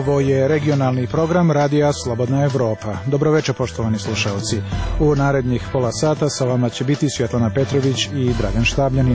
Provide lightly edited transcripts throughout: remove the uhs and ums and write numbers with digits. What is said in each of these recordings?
Ovo je regionalni program Radija Slobodna Evropa. Dobroveče, poštovani slušalci. U narednih pola sata sa vama će biti Svjetlana Petrović i Dragan Štabljanin.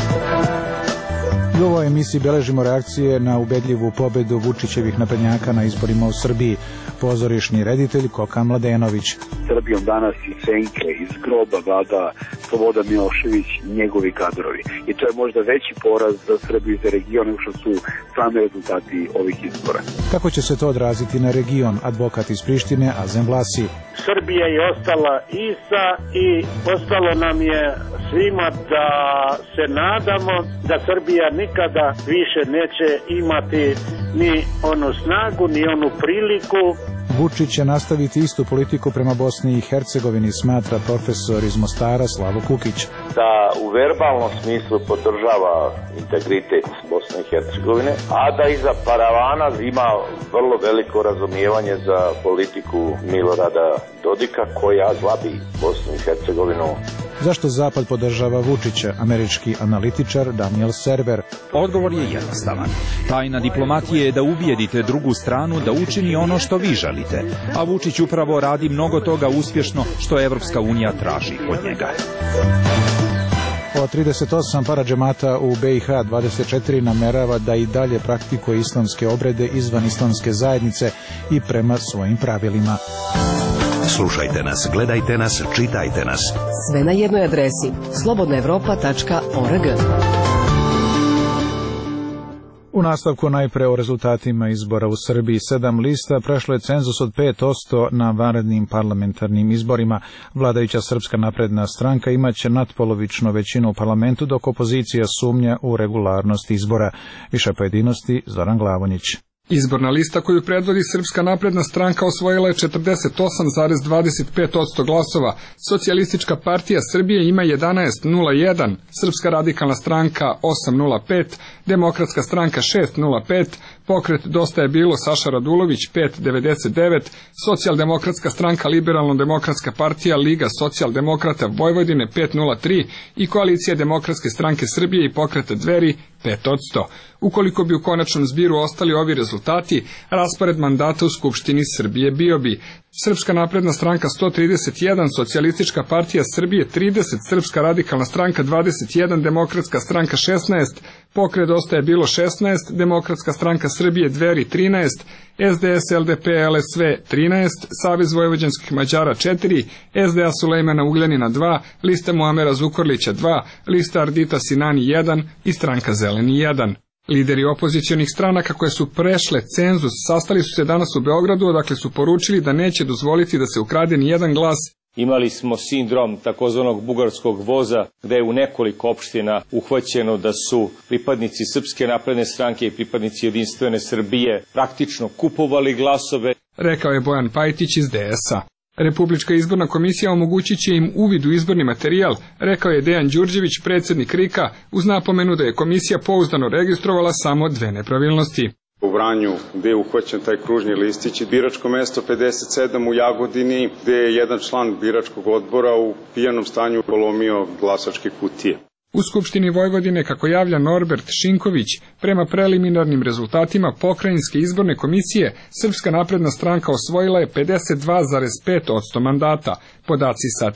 U ovoj emisiji beležimo reakcije na ubedljivu pobedu Vučićevih naprednjaka na izborima u Srbiji. Pozorišni reditelj Koka Mladenović. Srbijom danas iz senke, iz groba vlada Slobodan Milošević i njegovi kadrovi. I to je možda veći poraz za Srbiju i za region što su sami rezultati ovih izbora. Kako će se to odraziti na region? Advokat iz Prištine Azem Vlasi. Srbija je ostala ista i ostalo nam je svima da se nadamo da Srbija nikada više neće imati ni onu snagu, ni onu priliku. Vučić će nastaviti istu politiku prema Bosni i Hercegovini, smatra profesor iz Mostara Slavo Kukić. Da u verbalnom smislu podržava integritet Bosne i Hercegovine, a da iza paravana ima vrlo veliko razumijevanje za politiku Milorada Dodika koja slabi Bosnu i Hercegovinu. Zašto Zapad podržava Vučića? Američki analitičar Daniel Server. Odgovor je jednostavan. Tajna diplomatije je da ubijedite drugu stranu da učini ono što vi želite, a Vučić upravo radi mnogo toga uspješno što Evropska unija traži od njega. Od 38 paradžemata u BiH 24 namerava da i dalje praktikuje islamske obrede izvan islamske zajednice i prema svojim pravilima. Slušajte nas, gledajte nas, čitajte nas. Sve na jednoj adresi slobodnaevropa.org. U nastavku najpre o rezultatima izbora u Srbiji. 7 lista prešlo je cenzus od 5% na vanrednim parlamentarnim izborima. Vladajuća Srpska napredna stranka imaće natpolovičnu većinu u parlamentu, dok opozicija sumnja u regularnost izbora. Više pojedinosti Zoran Glavonjić. Izborna lista koju predvodi Srpska napredna stranka osvojila je 48,25% glasova. Socijalistička partija Srbije ima 11,01%, Srpska radikalna stranka 8,05%, Demokratska stranka 6,05%, Pokret Dosta je bilo Saša Radulović 5,99%, Socijaldemokratska stranka Liberalno-demokratska partija Liga socijaldemokrata Vojvodine 5,03% i Koalicija demokratske stranke Srbije i Pokreta Dveri 5%. Ukoliko bi u konačnom zbiru ostali ovi rezultati, raspored mandata u Skupštini Srbije bio bi: Srpska napredna stranka 131, Socijalistička partija Srbije 30, Srpska radikalna stranka 21, Demokratska stranka 16, Pokret Dosta je bilo 16, Demokratska stranka Srbije Dveri 13, SDS LDP LSV 13, Savez vojvođanskih Mađara 4, SDA Sulejmana Ugljanina 2, lista Muamera Zukorlića 2, lista Ardita Sinani 1 i stranka Zeleni 1. Lideri opozicionih stranaka koje su prešle cenzus sastali su se danas u Beogradu, odakle su poručili da neće dozvoliti da se ukrade ni jedan glas. Imali smo sindrom takozvanog bugarskog voza, gde je u nekoliko opština uhvaćeno da su pripadnici Srpske napredne stranke i pripadnici Jedinstvene Srbije praktično kupovali glasove, rekao je Bojan Pajtić iz DS-a. Republička izborna komisija omogućit će im uvid u izborni materijal, rekao je Dejan Đurđević, predsjednik RIK-a, uz napomenu da je komisija pouzdano registrovala samo 2 nepravilnosti. U Vranju, gde je uhvaćen taj kružni listić, biračko mesto 57 u Jagodini, gde je jedan član biračkog odbora u pijanom stanju polomio glasačke kutije. U Skupštini Vojvodine, kako javlja Norbert Šinković, prema preliminarnim rezultatima pokrajinske izborne komisije, Srpska napredna stranka osvojila je 52,5% mandata. Podaci sa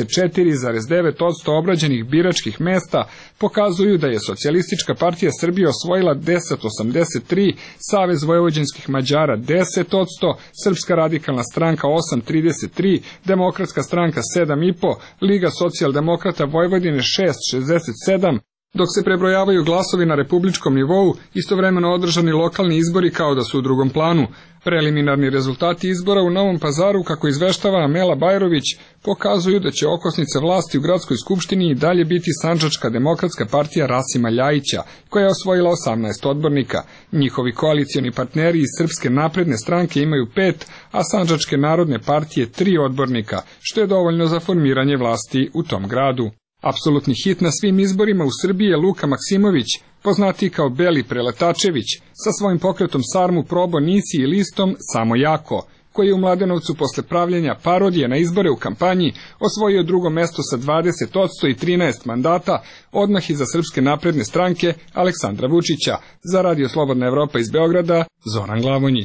34,9% obrađenih biračkih mesta pokazuju da je Socijalistička partija Srbije osvojila 10,83%, Savez vojvođanskih Mađara 10%, Srpska radikalna stranka 8,33%, Demokratska stranka 7,5%, Liga socijaldemokrata Vojvodine 6,67%, dok se prebrojavaju glasovi na republičkom nivou, istovremeno održani lokalni izbori kao da su u drugom planu. Preliminarni rezultati izbora u Novom Pazaru, kako izveštava Amela Bajrović, pokazuju da će okosnica vlasti u gradskoj skupštini i dalje biti Sandžačka demokratska partija Rasima Ljajića, koja je osvojila 18 odbornika. Njihovi koalicioni partneri iz Srpske napredne stranke imaju 5, a Sandžačke narodne partije 3 odbornika, što je dovoljno za formiranje vlasti u tom gradu. Apsolutni hit na svim izborima u Srbiji je Luka Maksimović, poznatiji kao Beli Preletačević, sa svojim pokretom Sarmu, Probo, Nisi i listom Samo jako, koji je u Mladenovcu posle pravljenja parodije na izbore u kampanji osvojio drugo mesto sa 20% i 13 mandata, odmah iza Srpske napredne stranke Aleksandra Vučića. Za Radio Slobodna Evropa iz Beograda, Zoran Glavonjić.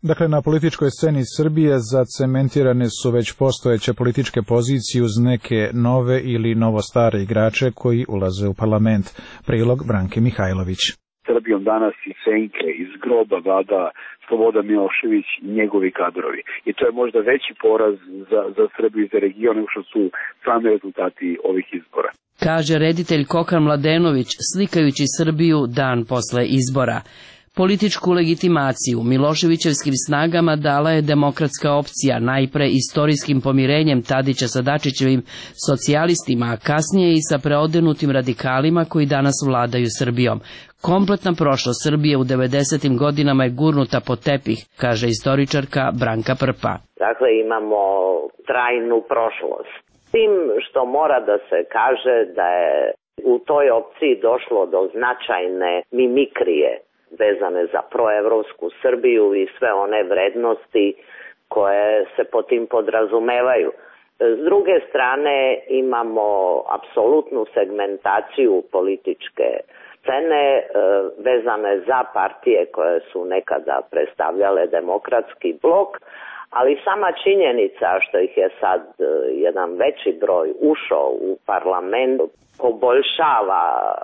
Dakle, na političkoj sceni Srbije zacementirane su već postojeće političke pozicije uz neke nove ili novo-stare igrače koji ulaze u parlament. Prilog Branke Mihajlović. Srbijom danas iz senke, iz groba vlada Slobodan Milošević i njegovi kadrovi. I to je možda veći poraz za Srbiju i za region nego što su sami rezultati ovih izbora. Kaže reditelj Kokan Mladenović slikajući Srbiju dan posle izbora. Političku legitimaciju Miloševićevskim snagama dala je demokratska opcija, najpre istorijskim pomirenjem Tadića sa Dačićevim socijalistima, a kasnije i sa preodenutim radikalima koji danas vladaju Srbijom. Kompletna prošlost Srbije u 90. godinama je gurnuta pod tepih, kaže istoričarka Branka Prpa. Dakle, imamo trajnu prošlost. Tim što mora da se kaže da je u toj opciji došlo do značajne mimikrije vezane za proevropsku Srbiju i sve one vrednosti koje se po tim podrazumevaju. S druge strane imamo apsolutnu segmentaciju političke scene vezane za partije koje su nekada predstavljale demokratski blok, ali sama činjenica što ih je sad jedan veći broj ušao u parlament poboljšava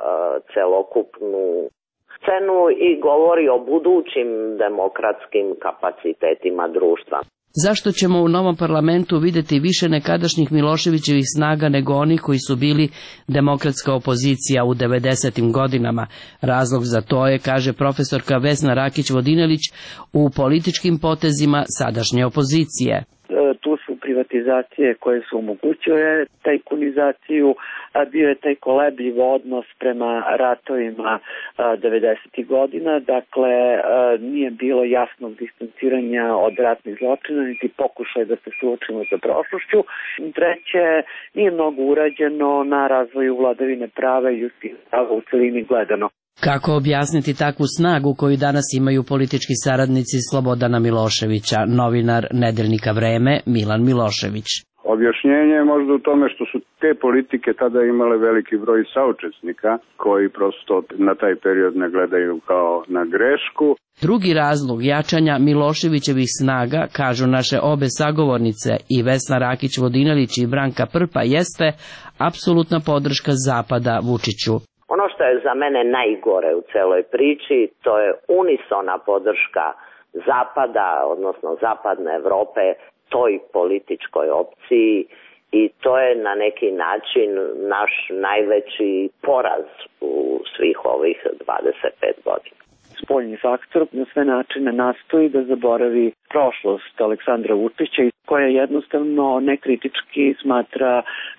celokupnu scenu i govori o budućim demokratskim kapacitetima društva. Zašto ćemo u novom parlamentu videti više nekadašnjih Miloševićevih snaga nego oni koji su bili demokratska opozicija u 90. godinama? Razlog za to je, kaže profesorka Vesna Rakić-Vodinelić, u političkim potezima sadašnje opozicije. Tu su privatizacije koje su omogućile tajkunizaciju, bio je taj kolebljiv odnos prema ratovima 90. godina, dakle nije bilo jasnog distanciranja od ratnih zločina, niti pokušaj da se suočimo sa prošlošću. Treće, nije mnogo urađeno na razvoju vladavine prava i ljudskih prava u celini gledano. Kako objasniti takvu snagu koju danas imaju politički saradnici Slobodana Miloševića, novinar Nedeljnika Vreme Milan Milošević? Objašnjenje je možda u tome što su te politike tada imale veliki broj saučesnika koji prosto na taj period ne gledaju kao na grešku. Drugi razlog jačanja Miloševićevih snaga, kažu naše obe sagovornice i Vesna Rakić-Vodinelić i Branka Prpa, jeste apsolutna podrška Zapada Vučiću. Ono što je za mene najgore u celoj priči, to je unisona podrška Zapada, odnosno Zapadne Evrope, toj političkoj opciji i to je na neki način naš najveći poraz u svih ovih 25 godina. Spoljni faktor na sve načine nastoji da zaboravi prošlost Aleksandra Vučića koja jednostavno nekritički smatra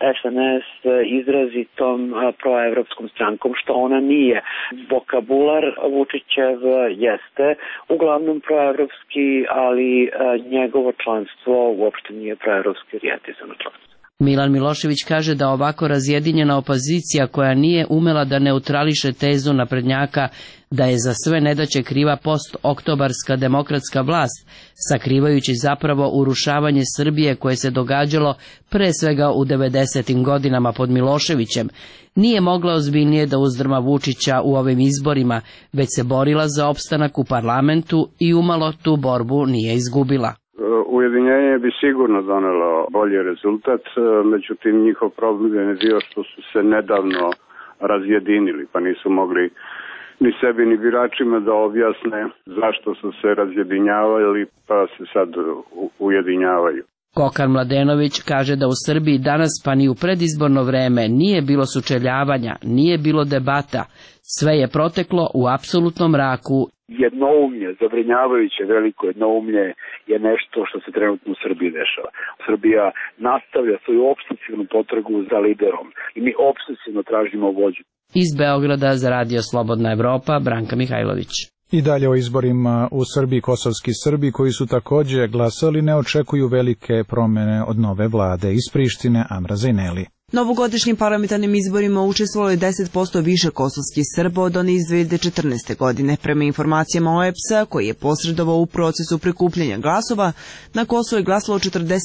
SNS izrazitom proevropskom strankom, što ona nije. Vokabular Vučićev jeste uglavnom proevropski, ali njegovo članstvo uopšte nije proevropski orijentizano članstvo. Milan Milošević kaže da ovako razjedinjena opozicija koja nije umela da neutrališe tezu naprednjaka da je za sve nedaće kriva post-oktobarska demokratska vlast, sakrivajući zapravo urušavanje Srbije koje se događalo pre svega u 90. godinama pod Miloševićem, nije mogla ozbiljnije da uzdrma Vučića u ovim izborima, već se borila za opstanak u parlamentu i umalo tu borbu nije izgubila. Ujedinjenje bi sigurno donelo bolji rezultat, međutim njihov problem je bio što su se nedavno razjedinili, pa nisu mogli ni sebi ni biračima da objasne zašto su se razjedinjavali, pa se sad ujedinjavaju. Kokan Mladenović kaže da u Srbiji danas pa ni u predizborno vreme nije bilo sučeljavanja, nije bilo debata, sve je proteklo u apsolutnom mraku. Jednoumlje, zabrinjavajuće veliko jednoumlje je nešto što se trenutno u Srbiji dešava. Srbija nastavlja svoju opsesivnu potragu za liderom i mi opsesivno tražimo vođu. Iz Beograda za Radio Slobodna Evropa, Branka Mihajlović. I dalje o izborima u Srbiji. Kosovski Srbi koji su također glasali ne očekuju velike promjene od nove vlade. Iz Prištine Amra Zejneli. Na ovogodišnjim parlamentarnim izborima učestvovalo je 10% više kosovskih Srba od onih iz 2014. godine. Prema informacijama OEBS-a, koji je posredovao u procesu prikupljanja glasova, na Kosovo je glasalo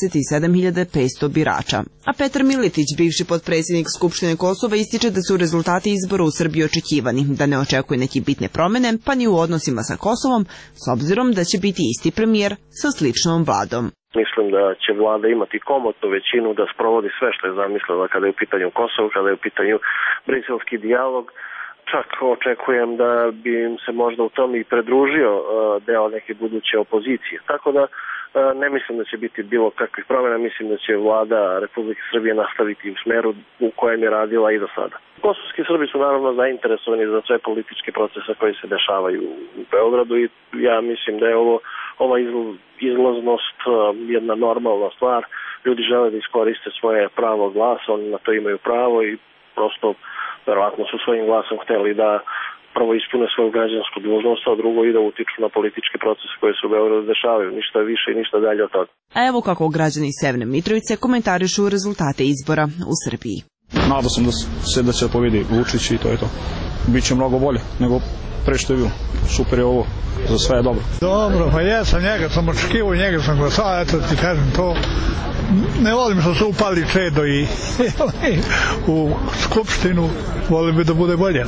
47.500 birača. A Petar Miletić, bivši potpredsjednik Skupštine Kosova, ističe da su rezultati izbora u Srbiji očekivani, da ne očekuje neke bitne promjene, pa ni u odnosima sa Kosovom, s obzirom da će biti isti premijer sa sličnom vladom. Mislim da će vlada imati komotnu većinu da sprovodi sve što je zamislila kada je u pitanju Kosovo, kada je u pitanju briselski dijalog. Čak očekujem da bi im se možda u tom i predružio deo neke buduće opozicije. Tako da ne mislim da će biti bilo kakvih promjena, mislim da će vlada Republike Srbije nastaviti u smeru u kojem je radila i do sada. Kosovski Srbi su naravno zainteresovani za sve političke procese koji se dešavaju u Beogradu i ja mislim da je ova izlaznost jedna normalna stvar. Ljudi žele da iskoriste svoje pravo glasa, oni na to imaju pravo i prosto verovatno su svojim glasom hteli da prvo ispune svoju građansku dužnost, a drugo i da utiču na političke procese koje se u Beogradu dešavaju. Ništa više i ništa dalje od toga. A evo kako građani Severne Mitrovice komentarišu rezultate izbora u Srbiji. Nadao sam da će pobedi Vučić i to je to. Biće mnogo bolje nego pre što je bilo. Super je ovo, za sve je dobro. Dobro, pa ja sam njega, sam očekivao, njega sam glasao, eto ti kažem to. Ne volim što se upali čedo i u skupštinu, volim bi da bude bolje.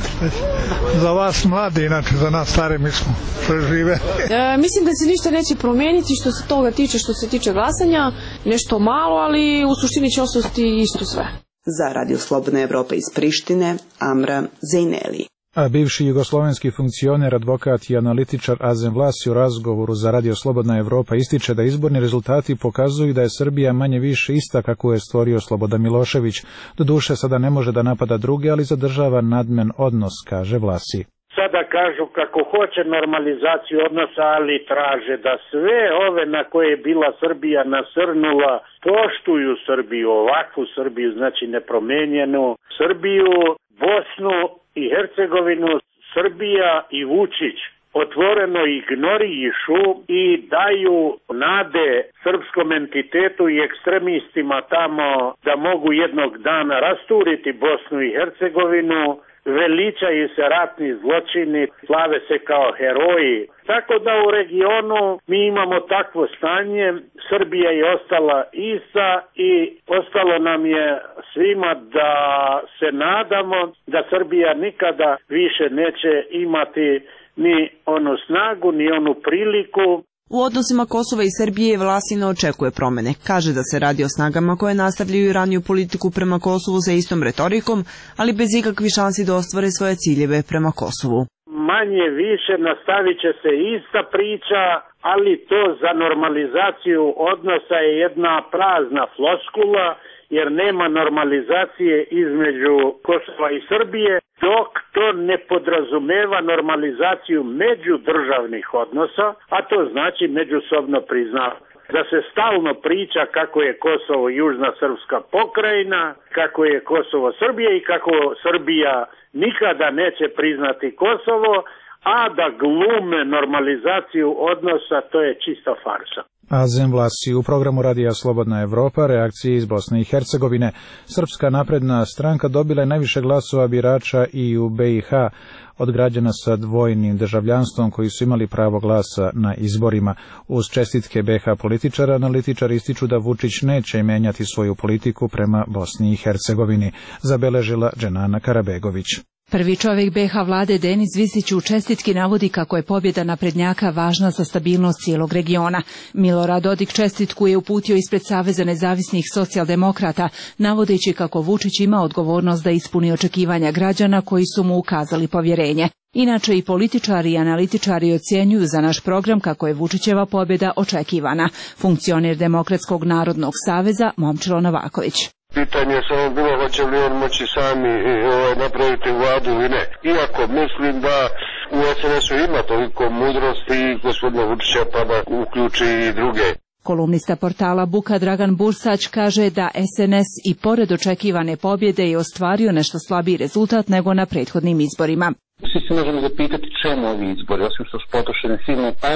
Za vas mladi, inače za nas stare mi smo prežive. Mislim da se ništa neće promijeniti što se toga tiče, što se tiče glasanja, nešto malo, ali u suštini će ostati isto sve. Za Radio Slobodna Evropa iz Prištine, Amra Zejneli. A bivši jugoslovenski funkcioner, advokat i analitičar Azem Vlasi u razgovoru za Radio Slobodna Evropa ističe da izborni rezultati pokazuju da je Srbija manje više ista kako je stvorio Slobodan Milošević. Doduše sada ne može da napada druge, ali zadržava nadmen odnos, kaže Vlasi. Sada kažu kako hoće normalizaciju odnosa, ali traže da sve ove na koje je bila Srbija nasrnula poštuju Srbiju, ovakvu Srbiju, znači nepromenjenu Srbiju, Bosnu i Hercegovinu. Srbija i Vučić otvoreno ignorišu i daju nade srpskom entitetu i ekstremistima tamo da mogu jednog dana rasturiti Bosnu i Hercegovinu, veličaju se ratni zločini, slave se kao heroji. Tako da u regionu mi imamo takvo stanje, Srbija je ostala ista i ostalo nam je svima da se nadamo da Srbija nikada više neće imati ni onu snagu, ni onu priliku. U odnosima Kosova i Srbije Vlasi ne očekuje promene. Kaže da se radi o snagama koje nastavljaju raniju politiku prema Kosovu sa istom retorikom, ali bez ikakvih šansi da ostvare svoje ciljeve prema Kosovu. Manje više nastavit će se ista priča, ali to za normalizaciju odnosa je jedna prazna floskula, jer nema normalizacije između Kosova i Srbije, dok to ne podrazumeva normalizaciju međudržavnih odnosa, a to znači međusobno priznavanje. Da se stalno priča kako je Kosovo južna srpska pokrajina, kako je Kosovo Srbija i kako Srbija nikada neće priznati Kosovo, a da glume normalizaciju odnosa, to je čista farsa. Azem Vlasi u programu Radija Slobodna Evropa, reakcije iz Bosne i Hercegovine. Srpska napredna stranka dobila je najviše glasova birača i u BiH od građana sa dvojnim državljanstvom koji su imali pravo glasa na izborima. Uz čestitke BiH političara, analitičari ističu da Vučić neće menjati svoju politiku prema Bosni i Hercegovini, zabeležila Dženana Karabegović. Prvi čovjek BiH vlade Denis Zvisić u čestitki navodi kako je pobjeda naprednjaka važna za stabilnost cijelog regiona. Milorad Dodik čestitku je uputio ispred Saveza nezavisnih socijaldemokrata, navodeći kako Vučić ima odgovornost da ispuni očekivanja građana koji su mu ukazali povjerenje. Inače i političari i analitičari ocjenjuju za naš program kako je Vučićeva pobjeda očekivana. Funkcioner Demokratskog narodnog saveza Momčilo Novaković. Pitanje je samo bilo hoće li on moći sami napraviti vladu ili ne. Iako mislim da u SNS-u ima toliko mudrosti i gospodina Vučića pa da uključi i druge. Kolumnista portala Buka Dragan Bursać kaže da SNS i pored očekivane pobjede je ostvario nešto slabiji rezultat nego na prethodnim izborima. Svi se možemo zapitati čemu ovi izbori, osim što su potrošene silne pare,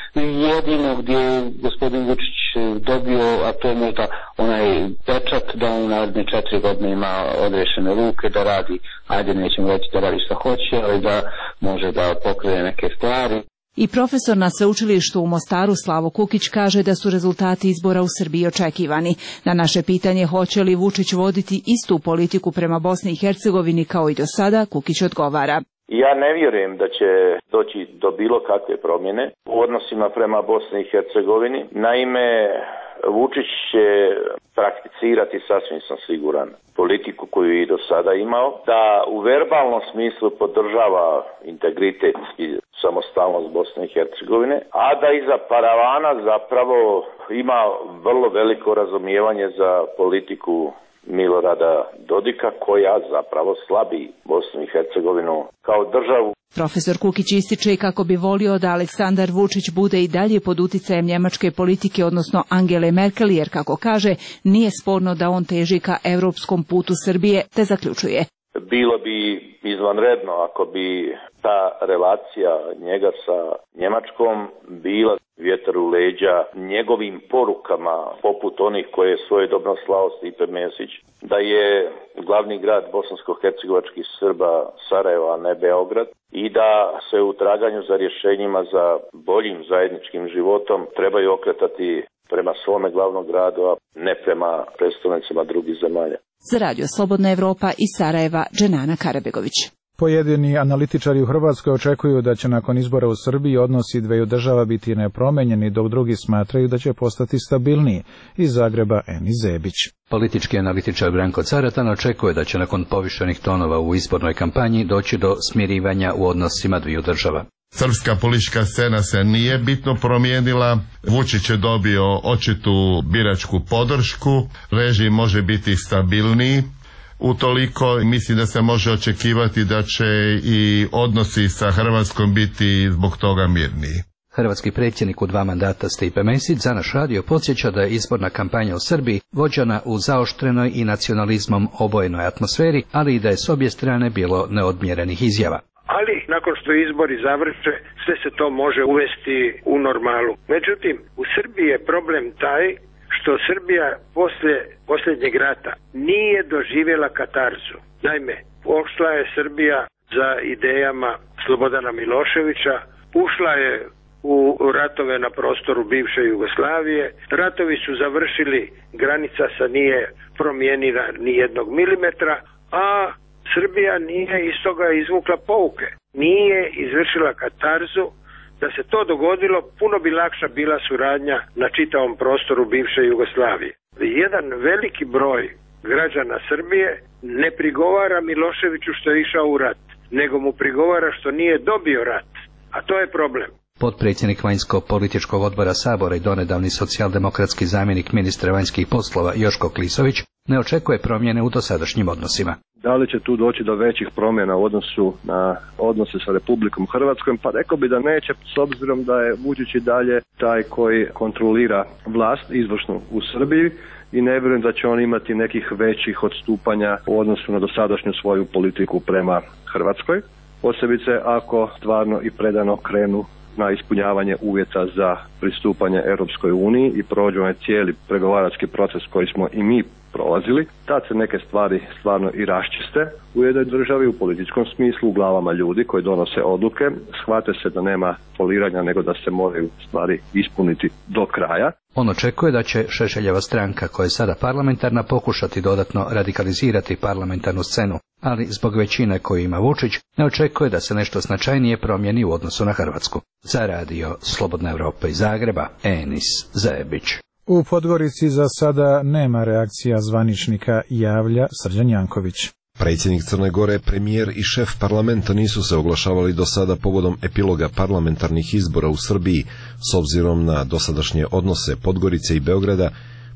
Jedino gdje je gospodin Vučić dobio, a to je možda onaj pečat da on naredne 4 godine ima odrešene ruke, da radi, ajde nećemo reći da radi šta hoće, ali da može da pokrene neke stvari. I profesor na sveučilištu u Mostaru Slavo Kukić kaže da su rezultati izbora u Srbiji očekivani. Na naše pitanje hoće li Vučić voditi istu politiku prema Bosni i Hercegovini kao i do sada, Kukić odgovara. Ja ne vjerujem da će doći do bilo kakve promjene u odnosima prema Bosni i Hercegovini. Naime, Vučić će prakticirati, sasvim sam siguran, politiku koju je i do sada imao, da u verbalnom smislu podržava integritet i samostalnost Bosne i Hercegovine, a da iza paravana zapravo ima vrlo veliko razumijevanje za politiku Milorada Dodika, koja zapravo slabi Bosnu i Hercegovinu kao državu. Profesor Kukić ističe i kako bi volio da Aleksandar Vučić bude i dalje pod uticajem njemačke politike, odnosno Angele Merkel, jer kako kaže, nije sporno da on teži ka europskom putu Srbije, te zaključuje. Bilo bi izvanredno ako bi ta relacija njega sa Njemačkom bila vjetar u leđa njegovim porukama, poput onih koje je svojedobno slao Stipe Mesić, da je glavni grad bosansko-hercegovačkih Srba Sarajevo, a ne Beograd, i da se u traganju za rješenjima za boljim zajedničkim životom trebaju okretati prema svome glavnom gradu, a ne prema predstavnicima drugih zemalja. Za Radio Slobodna Evropa iz Sarajeva, Dženana Karabegović. Pojedini analitičari u Hrvatskoj očekuju da će nakon izbora u Srbiji odnosi dveju država biti nepromenjeni, dok drugi smatraju da će postati stabilniji. Iz Zagreba, Eni Zebić. Politički analitičar Branko Caratan očekuje da će nakon povišenih tonova u izbornoj kampanji doći do smirivanja u odnosima dviju država. Srpska politička scena se nije bitno promijenila, Vučić je dobio očitu biračku podršku, režim može biti stabilniji. Utoliko mislim da se može očekivati da će i odnosi sa Hrvatskom biti zbog toga mirniji. Hrvatski predsjednik u 2 mandata Stipe Mesić za naš radio podsjeća da je izborna kampanja u Srbiji vođena u zaoštrenoj i nacionalizmom obojenoj atmosferi, ali i da je s obje strane bilo neodmjerenih izjava. Ali nakon što izbori završe, sve se to može uvesti u normalu. Međutim, u Srbiji je problem taj što Srbija posljednjeg rata nije doživjela katarzu. Naime, pošla je Srbija za idejama Slobodana Miloševića, ušla je u ratove na prostoru bivše Jugoslavije, ratovi su završili, granica se nije promijenila ni 1 milimetra, a Srbija nije iz toga izvukla pouke, nije izvršila katarzu. Da se to dogodilo, puno bi lakša bila suradnja na čitavom prostoru bivše Jugoslavije. Jedan veliki broj građana Srbije ne prigovara Miloševiću što je išao u rat, nego mu prigovara što nije dobio rat, a to je problem. Potpredsjednik vanjsko-političkog odbora Sabora i donedavni socijaldemokratski zamjenik ministra vanjskih poslova Joško Klisović ne očekuje promjene u dosadašnjim odnosima. Da li će tu doći do većih promjena u odnosu na odnose sa Republikom Hrvatskom? Pa rekao bi da neće, s obzirom da je Vučić i dalje taj koji kontrolira vlast izvršnu u Srbiji i ne vjerujem da će on imati nekih većih odstupanja u odnosu na dosadašnju svoju politiku prema Hrvatskoj. Posebice ako stvarno i predano krenu na ispunjavanje uvjeta za pristupanje Europskoj uniji i prođu onaj cijeli pregovarački proces koji smo i mi prolazili, tad se neke stvari stvarno i raščiste u jednoj državi u političkom smislu, u glavama ljudi koji donose odluke, shvate se da nema poliranja nego da se moraju stvari ispuniti do kraja. On očekuje da će Šešeljeva stranka, koja je sada parlamentarna, pokušati dodatno radikalizirati parlamentarnu scenu, ali zbog većine koju ima Vučić ne očekuje da se nešto značajnije promijeni u odnosu na Hrvatsku. Za radio Slobodna Evropa iz Zagreba, Enis Zebić. U Podgorici za sada nema reakcija zvaničnika, javlja Srđan Janković. Predsjednik Crne Gore, premijer i šef parlamenta nisu se oglašavali do sada povodom epiloga parlamentarnih izbora u Srbiji. S obzirom na dosadašnje odnose Podgorice i Beograda,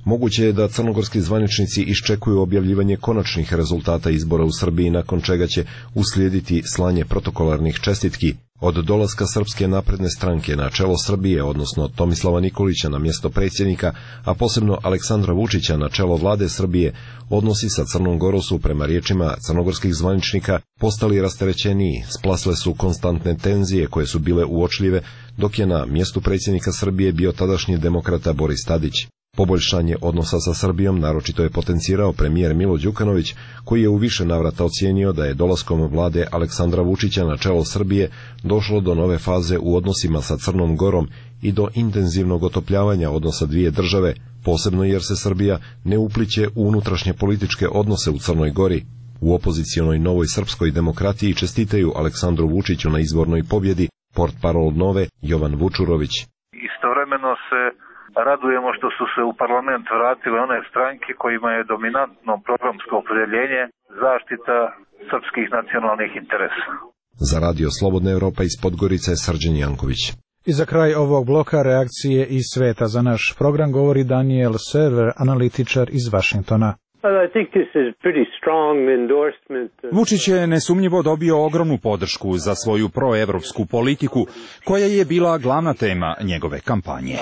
Moguće je da crnogorski zvaničnici iščekuju objavljivanje konačnih rezultata izbora u Srbiji, nakon čega će uslijediti slanje protokolarnih čestitki. Od dolaska Srpske napredne stranke na čelo Srbije, odnosno Tomislava Nikolića na mjesto predsjednika, a posebno Aleksandra Vučića na čelo vlade Srbije, odnosi sa Crnom Gorom su, prema riječima crnogorskih zvaničnika, postali rasterećeniji, splasle su konstantne tenzije koje su bile uočljive, dok je na mjestu predsjednika Srbije bio tadašnji demokrata Boris Tadić. Poboljšanje odnosa sa Srbijom naročito je potencirao premijer Milo Đukanović, koji je u više navrata ocijenio da je dolaskom vlade Aleksandra Vučića na čelo Srbije došlo do nove faze u odnosima sa Crnom Gorom i do intenzivnog otopljavanja odnosa dvije države, posebno jer se Srbija ne upliće u unutrašnje političke odnose u Crnoj Gori. U opozicionoj Novoj srpskoj demokratiji čestitaju Aleksandru Vučiću na izbornoj pobjedi portparol Nove Jovan Vučurović. Istovremeno se radujemo što su se u parlament vratile one stranke kojima je dominantno programsko opredjeljenje zaštita srpskih nacionalnih interesa. Za Radio Slobodna Evropa iz Podgorice, Srđan Janković. I za kraj ovog bloka reakcije iz sveta. Za naš program govori Daniel Server, analitičar iz Vašingtona. Vučić je nesumnjivo dobio ogromnu podršku za svoju proevropsku politiku, koja je bila glavna tema njegove kampanje.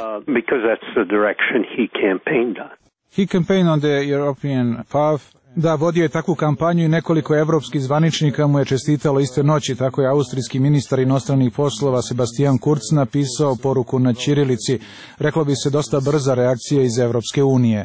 He campaigned on the European path. Da, vodio je takvu kampanju i nekoliko evropskih zvaničnika mu je čestitalo iste noći. Tako je austrijski ministar inostranih poslova Sebastian Kurz napisao poruku na ćirilici. Reklo bi se dosta brza reakcija iz Evropske unije.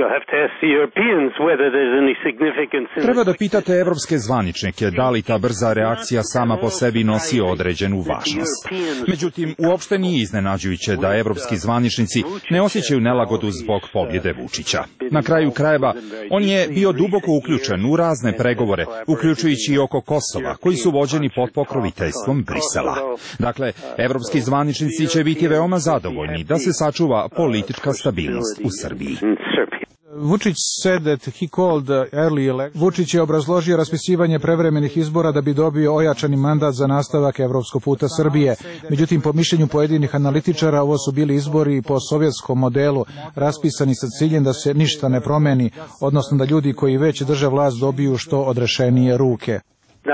Treba da pitate evropske zvaničnike da li ta brza reakcija sama po sebi nosi određenu važnost. Međutim, uopšte nije iznenađujuće da evropski zvaničnici ne osjećaju nelagodu zbog pobjede Vučića. Na kraju krajeva, on je bio duboko uključen u razne pregovore, uključujući i oko Kosova, koji su vođeni pod pokroviteljstvom Brisela. Dakle, evropski zvaničnici će biti veoma zadovoljni da se sačuva politička stabilnost u Srbiji. Vučić said that he called early election. Vučić je obrazložio raspisivanje prevremenih izbora da bi dobio ojačani mandat za nastavak evropskog puta Srbije. Međutim, po mišljenju pojedinih analitičara, ovo su bili izbori po sovjetskom modelu, raspisani sa ciljem da se ništa ne promeni, odnosno da ljudi koji već drže vlast dobiju što odrešenije ruke.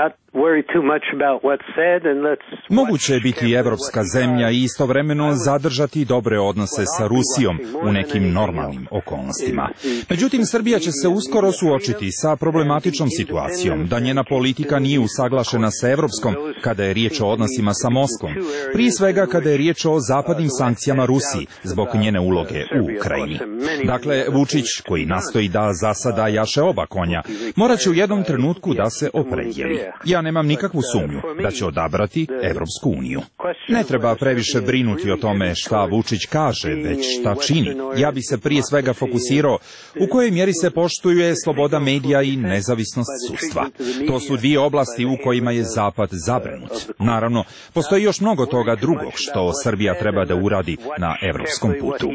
Moguće je biti evropska zemlja i istovremeno zadržati dobre odnose sa Rusijom u nekim normalnim okolnostima. Međutim, Srbija će se uskoro suočiti sa problematičnom situacijom da njena politika nije usaglašena sa evropskom kada je riječ o odnosima sa Moskvom, prije svega kada je riječ o zapadnim sankcijama Rusiji zbog njene uloge u Ukrajini. Dakle, Vučić, koji nastoji da zasada jaše oba konja, morat će u jednom trenutku da se opredijeli. Ja nemam nikakvu sumnju da će odabrati Evropsku uniju. Ne treba previše brinuti o tome šta Vučić kaže, već šta čini. Ja bi se prije svega fokusirao u kojoj mjeri se poštuje sloboda medija i nezavisnost sudstva. To su dvije oblasti u kojima je Zapad zabrinut. Naravno, postoji još mnogo toga drugog što Srbija treba da uradi na evropskom putu.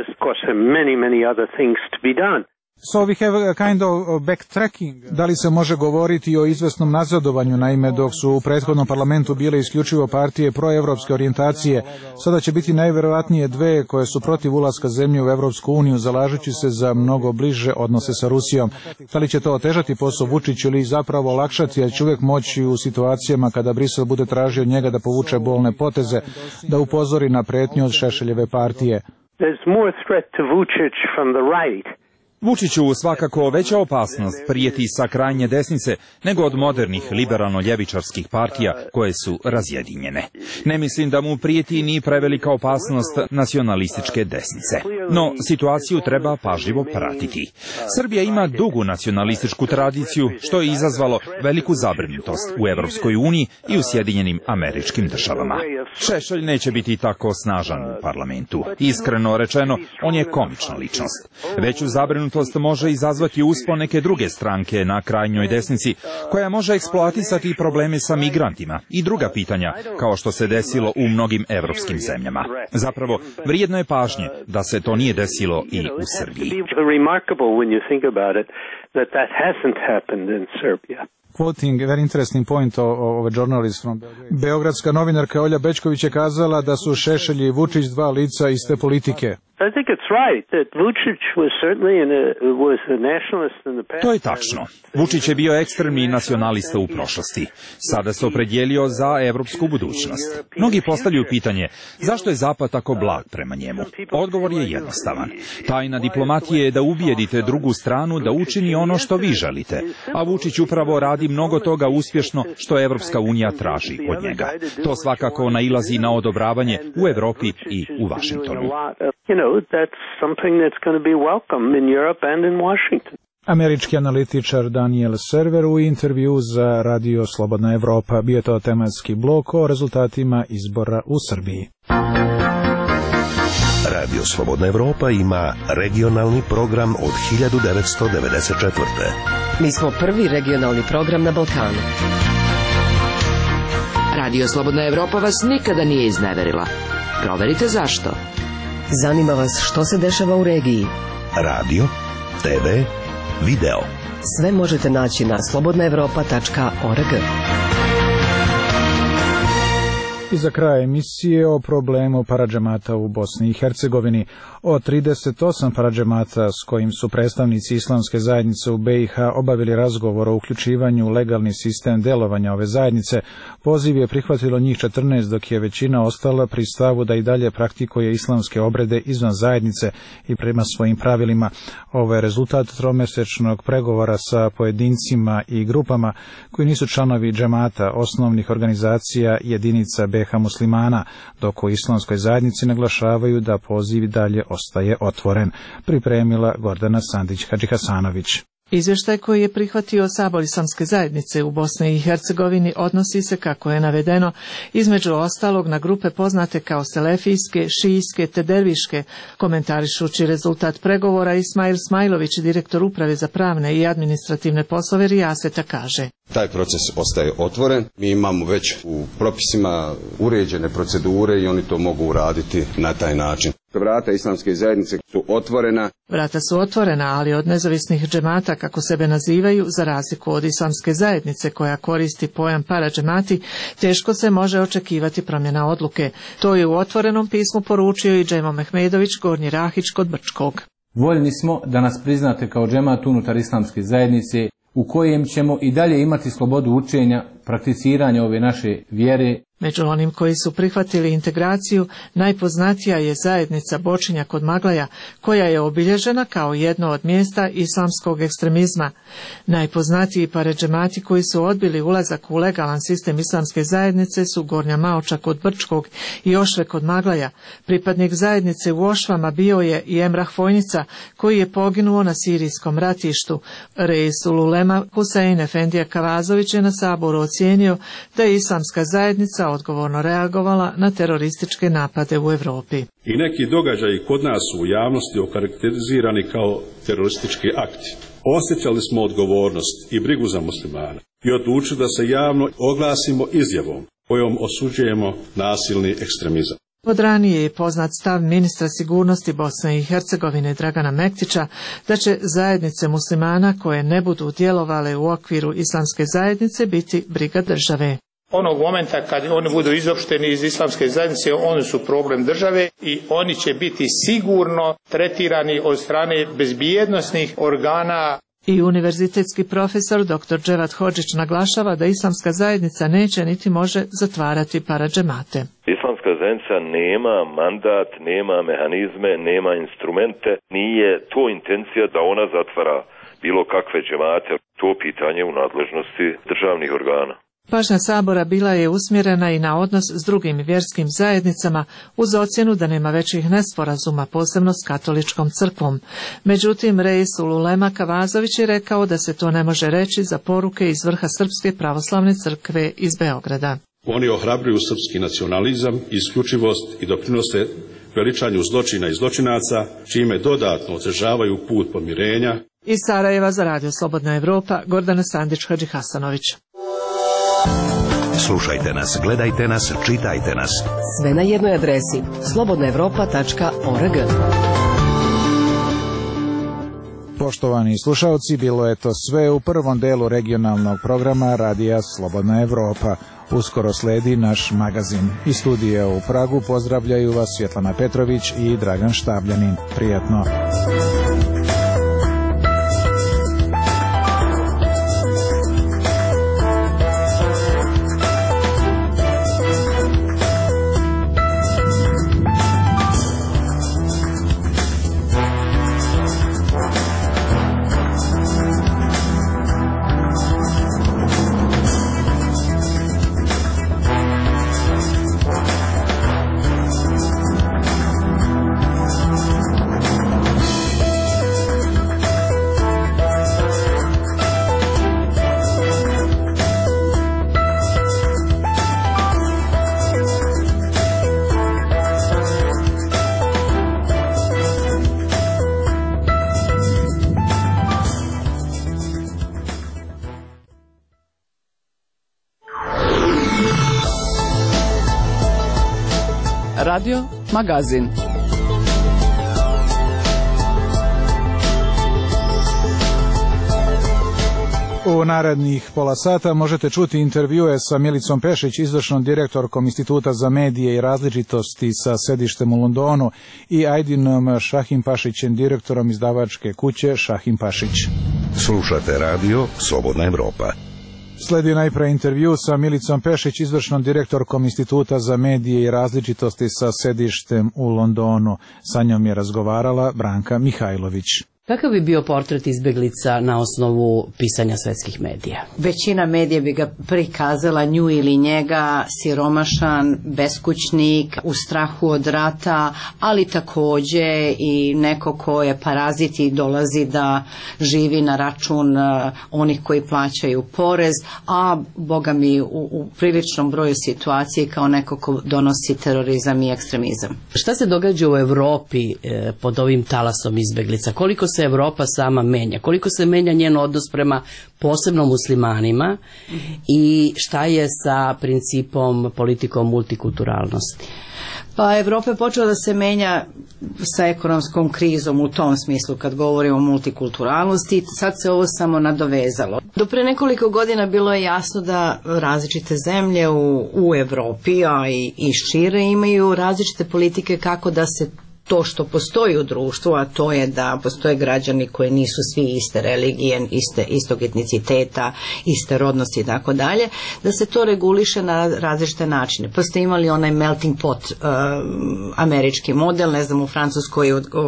So we have a kind of backtracking. Da li se može govoriti o izvesnom nazadovanju, naime dok su u prethodnom parlamentu bile isključivo partije proevropske orijentacije, sada će biti najvjerojatnije dve koje su protiv ulaska zemlje u Evropsku uniju, zalažući se za mnogo bliže odnose sa Rusijom. Da li će to otežati posao Vučiću ili zapravo olakšati, jer će uvijek moći u situacijama kada Brisel bude tražio od njega da povuče bolne poteze, da upozori na pretnju od Šešeljeve partije. There's more threat to Vučić from the right. Vučiću svakako veća opasnost prijeti sa krajnje desnice nego od modernih liberalno-ljevičarskih partija koje su razjedinjene. Ne mislim da mu prijeti ni prevelika opasnost nacionalističke desnice. No, situaciju treba pažljivo pratiti. Srbija ima dugu nacionalističku tradiciju, što je izazvalo veliku zabrinutost u Evropskoj uniji i u Sjedinjenim Američkim Državama. Šešelj neće biti tako snažan u parlamentu. Iskreno rečeno, on je komična ličnost. Veću zabrinutost može izazvati uspon neke druge stranke na krajnjoj desnici, koja može eksploatisati probleme sa migrantima i druga pitanja, kao što se desilo u mnogim evropskim zemljama. Zapravo, vrijedno je pažnje da se to nije desilo i u Srbiji. Quoting a very interesting point of a journalist from Beogradska novinarka Olja Bečković je kazala da su Šešelj i Vučić dva lica iste politike. To je tačno. Vučić je bio ekstremni nacionalista u prošlosti. Sada se opredijelio za evropsku budućnost. Mnogi postavljaju pitanje zašto je Zapad tako blag prema njemu. Odgovor je jednostavan. Tajna diplomatije je da ubijedite drugu stranu da učini ono što vi želite, a Vučić upravo radi mnogo toga uspješno što Evropska unija traži od njega. To svakako nailazi na odobravanje u Evropi i u Vašingtonu. Američki analitičar Daniel Server u intervju za Radio Slobodna Evropa. Bio je to tematski blok o rezultatima izbora u Srbiji. Radio Slobodna Evropa ima regionalni program od 1994. Mi smo prvi regionalni program na Balkanu. Radio Slobodna Evropa vas nikada nije izneverila. Proverite zašto. Zanima vas što se dešava u regiji. Radio, TV, video. Sve možete naći na slobodnaevropa.org. I za kraj emisije o problemu paradžemata u Bosni i Hercegovini. Od 38 paradžemata s kojim su predstavnici islamske zajednice u BiH obavili razgovor o uključivanju u legalni sistem delovanja ove zajednice, poziv je prihvatilo njih 14, dok je većina ostala pri stavu da i dalje praktikuje islamske obrede izvan zajednice i prema svojim pravilima. Ovo je rezultat tromesečnog pregovora sa pojedincima i grupama koji nisu članovi džemata, osnovnih organizacija jedinica BiH muslimana, dok u islamskoj zajednici naglašavaju da poziv dalje ostaje otvoren. Pripremila Gordana Sandić-Hadžihasanović. Izvještaj koji je prihvatio Sabor islamske zajednice u Bosni i Hercegovini odnosi se, kako je navedeno, između ostalog na grupe poznate kao selefijske, šijske te derviške. Komentarišući rezultat pregovora, Ismail Smajlović, direktor uprave za pravne i administrativne poslove Rijaseta, kaže: Taj proces ostaje otvoren. Mi imamo već u propisima uređene procedure i oni to mogu uraditi na taj način. Vrata islamske zajednice su otvorena. Vrata su otvorena, ali od nezavisnih džemata, kako sebe nazivaju, za razliku od islamske zajednice koja koristi pojam paradžemati, teško se može očekivati promjena odluke. To je u otvorenom pismu poručio i Džemo Mehmedović, Gornji Rahić kod Brčkog. Voljni smo da nas priznate kao džemat unutar islamske zajednice, u kojem ćemo i dalje imati slobodu učenja, prakticiranja ove naše vjere. Među onim koji su prihvatili integraciju, najpoznatija je zajednica Bočinja kod Maglaja, koja je obilježena kao jedno od mjesta islamskog ekstremizma. Najpoznatiji paradžemati koji su odbili ulazak u legalan sistem islamske zajednice su Gornja Maoča kod Brčkog i Ošve kod Maglaja. Pripadnik zajednice u Ošvama bio je i Emrah Fojnica, koji je poginuo na sirijskom ratištu. Reisul ulema Husein Efendija Kavazović je na Saboru ocijenio da je islamska zajednica odgovorno reagovala na terorističke napade u Europi. I neki događaji kod nas su u javnosti okarakterizirani kao teroristički akti. Osjećali smo odgovornost i brigu za muslimane i odlučili da se javno oglasimo izjavom kojom osuđujemo nasilni ekstremizam. Od ranije je poznat stav ministra sigurnosti Bosne i Hercegovine Dragana Mektića da će zajednice muslimana koje ne budu djelovale u okviru islamske zajednice biti briga države. Onog momenta kad oni budu izopšteni iz islamske zajednice, oni su problem države i oni će biti sigurno tretirani od strane bezbjednosnih organa. I univerzitetski profesor dr. Dževat Hodžić naglašava da islamska zajednica neće niti može zatvarati paradžemate. Islamska zajednica nema mandat, nema mehanizme, nema instrumente, nije to intencija da ona zatvara bilo kakve džemate. To pitanje u nadležnosti državnih organa. Pažnja Sabora bila je usmjerena i na odnos s drugim vjerskim zajednicama uz ocjenu da nema većih nesporazuma, posebno s katoličkom crkvom. Međutim, reisul ulema Kavazović je rekao da se to ne može reći za poruke iz vrha Srpske pravoslavne crkve iz Beograda. Oni ohrabruju srpski nacionalizam, isključivost i doprinose veličanju zločina i zločinaca, čime dodatno otežavaju put pomirenja. Iz Sarajeva za Radio Slobodna Evropa, Gordana Sandić-Hadžihasanović. Slušajte nas, gledajte nas, čitajte nas. Sve na jednoj adresi slobodnaevropa.org. Poštovani slušalci, bilo je to sve u prvom delu regionalnog programa Radija Slobodna Evropa. Uskoro sledi naš magazin. Iz studija u Pragu pozdravljaju vas Svjetlana Petrović i Dragan Štabljanin. Prijatno. Radio Magazin. U narednih pola sata možete čuti intervjue sa Milicom Pešić, izvršnom direktorkom Instituta za medije i različitosti sa sedištem u Londonu, i Ajdinom Šahimpašićem, direktorom izdavačke kuće Šahimpašić. Slušate radio Slobodna Evropa. Sledi najpre intervju sa Milicom Pešić, izvršnom direktorkom Instituta za medije i različitosti sa sedištem u Londonu. Sa njom je razgovarala Branka Mihajlović. Kakav bi bio portret izbeglica na osnovu pisanja svetskih medija? Većina medija bi ga prikazala nju ili njega, siromašan, beskućnik, u strahu od rata, ali takođe i neko ko je parazit i dolazi da živi na račun onih koji plaćaju porez, a boga mi u priličnom broju situacije kao neko ko donosi terorizam i ekstremizam. Šta se događa u Evropi pod ovim talasom izbeglica? Koliko se Evropa sama menja? Koliko se menja njen odnos prema posebno muslimanima i šta je sa principom, politikom multikulturalnosti? Pa Evropa je počela da se menja sa ekonomskom krizom u tom smislu kad govorimo o multikulturalnosti. Sad se ovo samo nadovezalo. Do pre nekoliko godina bilo je jasno da različite zemlje u Evropi, a i šire, imaju različite politike kako da se to što postoji u društvu, a to je da postoje građani koji nisu svi iste religije, istog etniciteta, iste rodnosti i tako dalje, da se to reguliše na različite načine. Pa ste imali onaj melting pot američki model, ne znam, u Francuskoj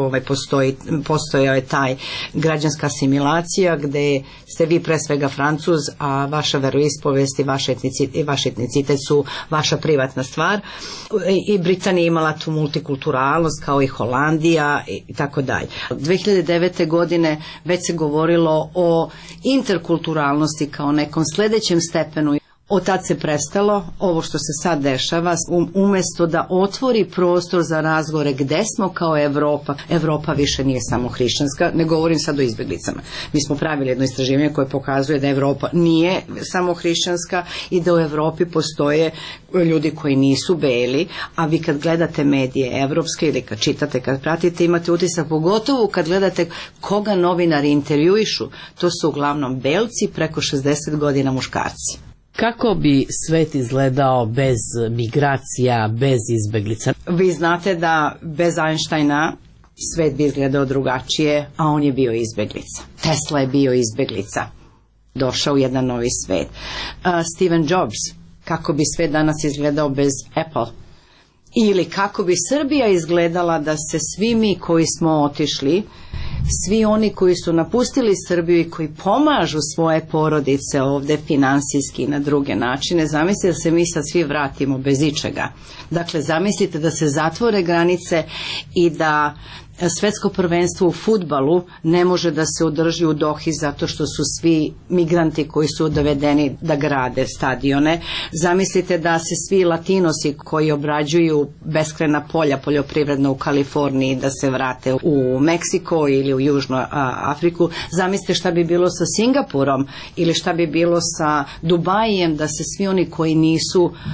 postojao je taj građanska asimilacija gde ste vi pre svega Francuz, a vaša veroispovest i vaš etnicitet su vaša privatna stvar. I Britanija imala tu multikulturalnost kao i Holandija i tako dalje. 2009. godine već se govorilo o interkulturalnosti kao nekom sledećem stepenu. Od tad se prestalo ovo što se sad dešava, umjesto da otvori prostor za razgovore gde smo kao Evropa. Evropa više nije samo hrišćanska, ne govorim sad o izbjeglicama. Mi smo pravili jedno istraživanje koje pokazuje da Evropa nije samo hrišćanska i da u Evropi postoje ljudi koji nisu beli, a vi kad gledate medije evropske ili kad čitate, kad pratite, imate utisak, pogotovo kad gledate koga novinari intervjuišu, to su uglavnom belci, preko 60 godina muškarci. Kako bi svet izgledao bez migracija, bez izbeglica? Vi znate da bez Einsteina svet bi izgledao drugačije, a on je bio izbeglica. Tesla je bio izbeglica. Došao u jedan novi svet. Steve Jobs, kako bi svet danas izgledao bez Apple? Ili kako bi Srbija izgledala da se svi mi koji smo otišli, svi oni koji su napustili Srbiju i koji pomažu svoje porodice ovde finansijski i na druge načine, zamislite da se mi sad svi vratimo bez ičega. Dakle, zamislite da se zatvore granice i da svetsko prvenstvo u fudbalu ne može da se održi u Dohi zato što su svi migranti koji su dovedeni da grade stadione. Zamislite da se svi latinosi koji obrađuju beskrajna polja poljoprivredna u Kaliforniji da se vrate u Meksiko ili u Južnu Afriku. Zamislite šta bi bilo sa Singapurom ili šta bi bilo sa Dubajem da se svi oni koji nisu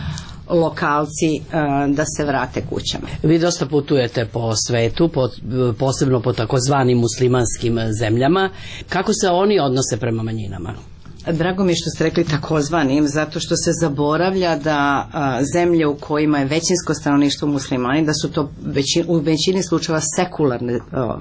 lokalci da se vrate kućama. Vi dosta putujete po svetu, posebno po takozvanim muslimanskim zemljama. Kako se oni odnose prema manjinama? Drago mi je što ste rekli takozvanim, zato što se zaboravlja da zemlje u kojima je većinsko stanovništvo muslimani, da su to u većini slučajeva sekularne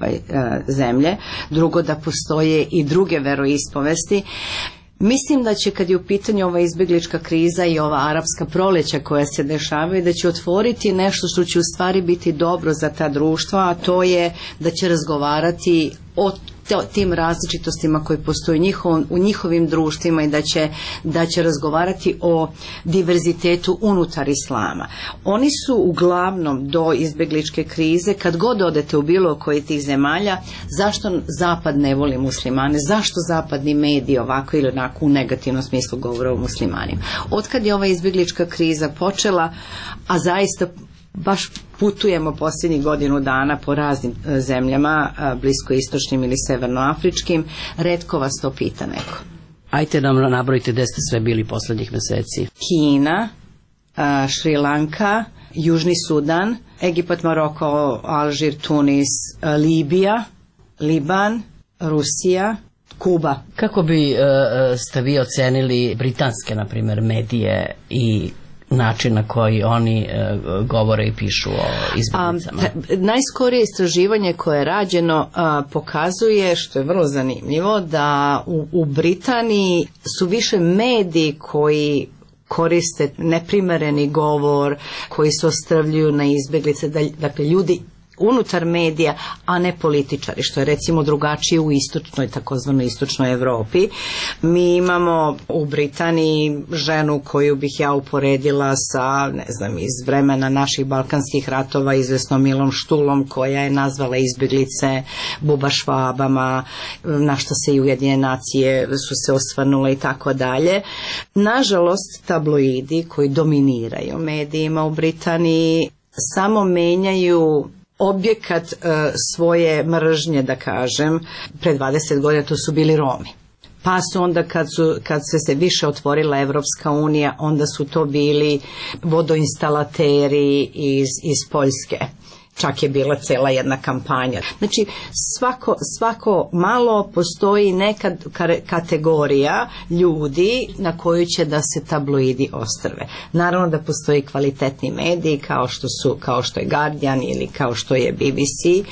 zemlje, drugo da postoje i druge veroispovesti. Mislim da će, kad je u pitanju ova izbjeglička kriza i ova arapska proleća koja se dešavaju, da će otvoriti nešto što će u stvari biti dobro za ta društva, a to je da će razgovarati o tim različitostima koji postoje u njihovim društvima i da će razgovarati o diverzitetu unutar islama. Oni su uglavnom do izbjegličke krize, kad god odete u bilo koji tih zemalja, zašto Zapad ne voli muslimane, zašto zapadni mediji ovako ili onako u negativnom smislu govore o muslimanima. Otkad je ova izbjeglička kriza počela, a zaista baš putujemo posljednjih godinu dana po raznim zemljama, bliskoistočnim ili severnoafričkim, retko vas to pita neko. Ajte nam nabrojite gde ste sve bili posljednjih meseci. Kina, Šri Lanka, Južni Sudan, Egipat, Maroko, Alžir, Tunis, Libija, Liban, Rusija, Kuba. Kako bi ste vi ocenili britanske, na primjer, medije i način na koji oni govore i pišu o izbjeglicama? Najskorije istraživanje koje je rađeno pokazuje, što je vrlo zanimljivo, da u Britaniji su više mediji koji koriste neprimereni govor, koji se ostrvljuju na izbjeglice, dakle ljudi unutar medija, a ne političari, što je recimo drugačije u istočnoj, takozvanoj istočnoj Europi. Mi imamo u Britaniji ženu koju bih ja uporedila sa, ne znam, iz vremena naših balkanskih ratova, izvesnom Milom Štulom, koja je nazvala izbjeglice bubašvabama, na što se i Ujedinjene nacije su se osvrnule i tako dalje. Nažalost, tabloidi koji dominiraju medijima u Britaniji samo menjaju objekat svoje mržnje, da kažem. Pred 20 godina to su bili Romi. Pa su onda kad se više otvorila Evropska unija, onda su to bili vodoinstalateri iz Poljske. Čak je bila cela jedna kampanja. Znači, svako malo postoji neka kategorija ljudi na koju će da se tabloidi ostrve. Naravno da postoji kvalitetni mediji kao što je Guardian ili kao što je BBC,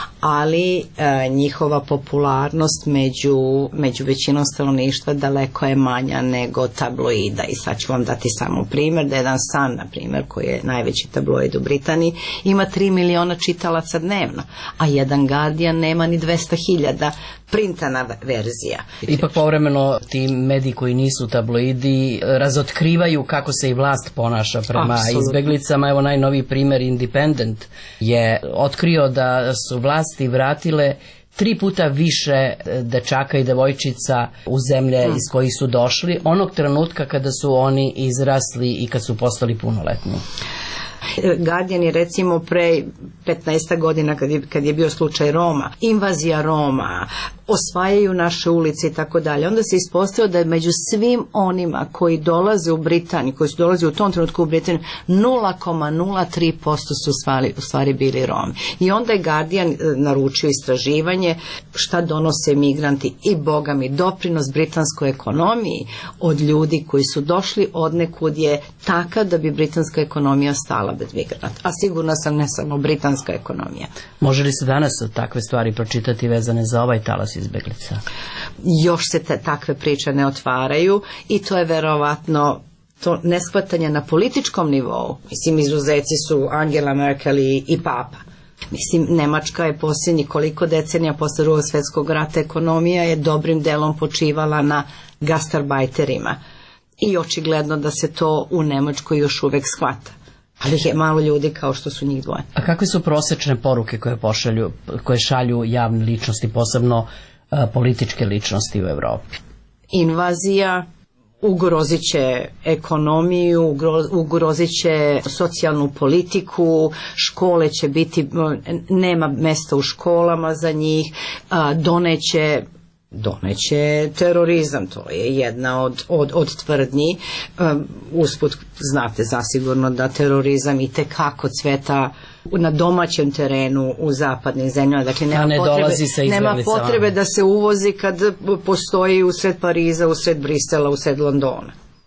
ali njihova popularnost među većinom stanovništva daleko je manja nego tabloida. I sad ću vam dati samo primjer da jedan Sun, na primjer, koji je najveći tabloid u Britaniji, ima 3 miliona čitalaca dnevno, a jedan Guardian nema ni 200.000 printana verzija. Ipak povremeno ti mediji koji nisu tabloidi razotkrivaju kako se i vlast ponaša prema izbeglicama. Evo najnoviji primjer, Independent je otkrio da su vlasti vratile 3 puta više dečaka i devojčica u zemlje iz kojih su došli onog trenutka kada su oni izrasli i kad su postali punoletni. Guardian je recimo pre 15 godina kad je bio slučaj Roma, invazija Roma, osvajaju naše ulice i tako dalje. Onda se ispostavilo da je među svim onima koji dolaze u Britaniju, koji su dolaze u tom trenutku u Britaniju, 0,03% su u stvari bili Romi. I onda je Guardian naručio istraživanje šta donose migranti i boga mi doprinos britanskoj ekonomiji od ljudi koji su došli od nekud je takav da bi britanska ekonomija stala bez migranata. A sigurno sam ne samo britanska ekonomija. Može li se danas takve stvari pročitati vezane za ovaj talas izbeglica? Još se takve priče ne otvaraju i to je verovatno to neshvatanje na političkom nivou. Mislim, izuzeci su Angela Merkel i Papa. Mislim, Nemačka je posljednjih koliko decenija posle Drugog svjetskog rata ekonomija je dobrim delom počivala na gastarbajterima. I očigledno da se to u Nemačkoj još uvek shvata. Ali je malo ljudi kao što su njih dvoje. A kakve su prosečne poruke koje šalju javne ličnosti, posebno političke ličnosti u Evropi? Invazija ugrozit će ekonomiju, ugrozit će socijalnu politiku, škole će biti, nema mesta u školama za njih, doneće doneće terorizam. To je jedna od tvrdnji. Usput znate zasigurno da terorizam i tekako cveta na domaćem terenu u zapadnim zemljama. Dakle, nema potrebe da se uvozi kad postoji usred Pariza, usred Brisela, usred Londona.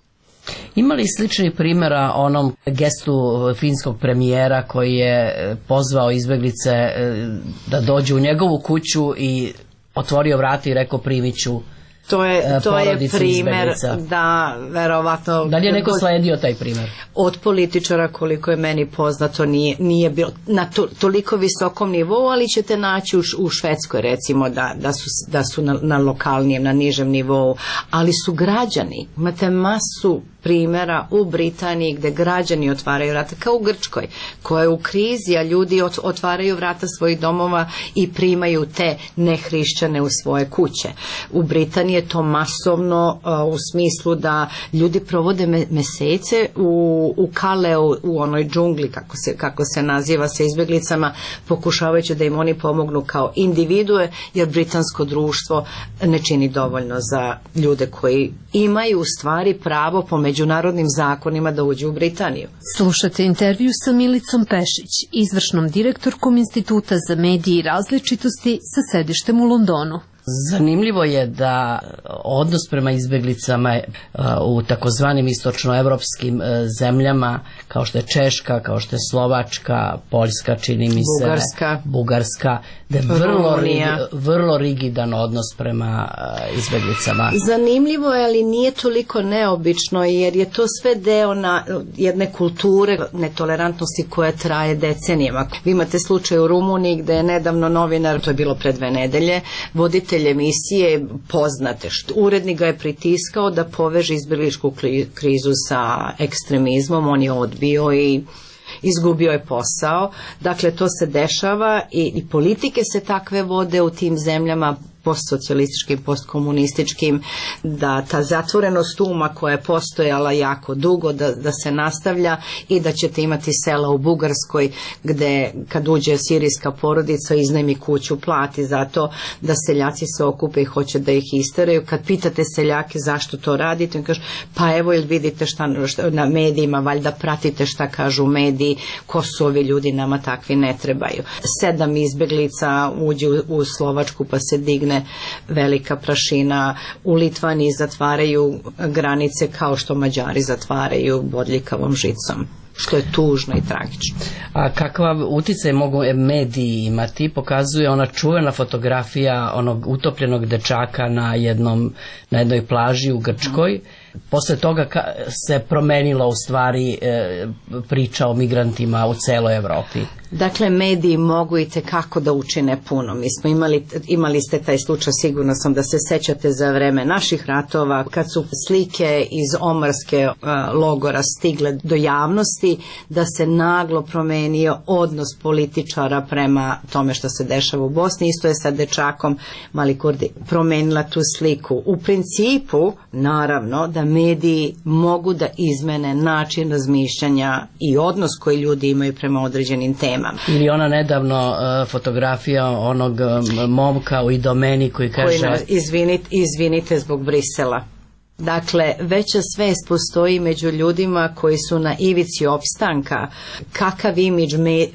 Ima li sličnih primjera onom gestu finskog premijera koji je pozvao izbjeglice da dođu u njegovu kuću i otvorio vrata i rekao primit ću To je primjer da verovatno... Da li je neko sledio taj primjer? Od političara, koliko je meni poznato, nije bilo na toliko visokom nivou, ali ćete naći u Švedskoj recimo da su na lokalnijem, na nižem nivou, ali su građani. Imate masu primjera u Britaniji gdje građani otvaraju vrata, kao u Grčkoj, koja je u krizi, a ljudi otvaraju vrata svojih domova i primaju te nehrišćane u svoje kuće. U Britaniji je to masovno u smislu da ljudi provode mesece u Kaleu, u onoj džungli, kako se naziva, sa izbjeglicama, pokušavajući da im oni pomognu kao individue, jer britansko društvo ne čini dovoljno za ljude koji imaju u stvari pravo po međunarodnim zakonima da uđu u Britaniju. Slušate intervju sa Milicom Pešić, izvršnom direktorkom Instituta za medije i različitosti sa sedištem u Londonu. Zanimljivo je da odnos prema izbjeglicama u takozvanim istočnoevropskim zemljama, kao što je Češka, kao što je Slovačka, Poljska, čini mi se, Bugarska, da je vrlo rigidan odnos prema izbjeglicama. Zanimljivo je, ali nije toliko neobično, jer je to sve deo jedne kulture netolerantnosti koja traje decenijama. Vi imate slučaj u Rumuniji gdje je nedavno novinar, to je bilo pre 2 nedelje, voditelj emisije poznate, urednik ga je pritiskao da poveže izbjegličku krizu sa ekstremizmom, on je odbio i izgubio je posao. Dakle, to se dešava i politike se takve vode u tim zemljama postsocijalističkim, postkomunističkim, da ta zatvorenost uma koja je postojala jako dugo, da se nastavlja i da ćete imati sela u Bugarskoj gdje kad uđe sirijska porodica iznajmi kuću, plati zato da seljaci se okupe i hoće da ih isteraju. Kad pitate seljake zašto to radite, on kaže pa evo, jel vidite šta na medijima, valjda pratite šta kažu mediji, ko su ovi ljudi, nama takvi ne trebaju. 7 izbjeglica uđe u Slovačku pa se digne velika prašina. U Litvaniji zatvaraju granice kao što Mađari zatvaraju bodljikavom žicom, što je tužno i tragično. A kakav utjecaj mogu mediji imati? Pokazuje ona čuvena fotografija onog utopljenog dečaka na jednoj plaži u Grčkoj. Posle toga se promenila u stvari priča o migrantima u celoj Evropi. Dakle, mediji mogu i tekako da učine puno. Mi smo imali ste taj slučaj, sigurno sam da se sećate za vreme naših ratova, kad su slike iz Omarske logora stigle do javnosti, da se naglo promenio odnos političara prema tome što se dešava u Bosni. Isto je sa dečakom Mali Kurdi promenila tu sliku. U principu, naravno, da mediji mogu da izmene način razmišljanja i odnos koji ljudi imaju prema određenim temama. Ili ona nedavno fotografija onog momka u Idomeni koji kaže... Izvinite zbog Brisela. Dakle, veća svest postoji među ljudima koji su na ivici opstanka. Kakav imidž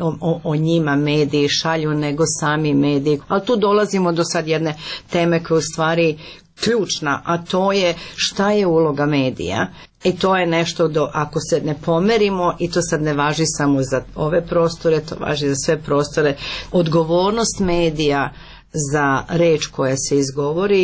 o njima mediji šalju nego sami mediji. Ali tu dolazimo do sad jedne teme koja je u stvari ključna, a to je šta je uloga medija. I to je nešto ako se ne pomerimo, i to sad ne važi samo za ove prostore, to važi za sve prostore, odgovornost medija za reč koja se izgovori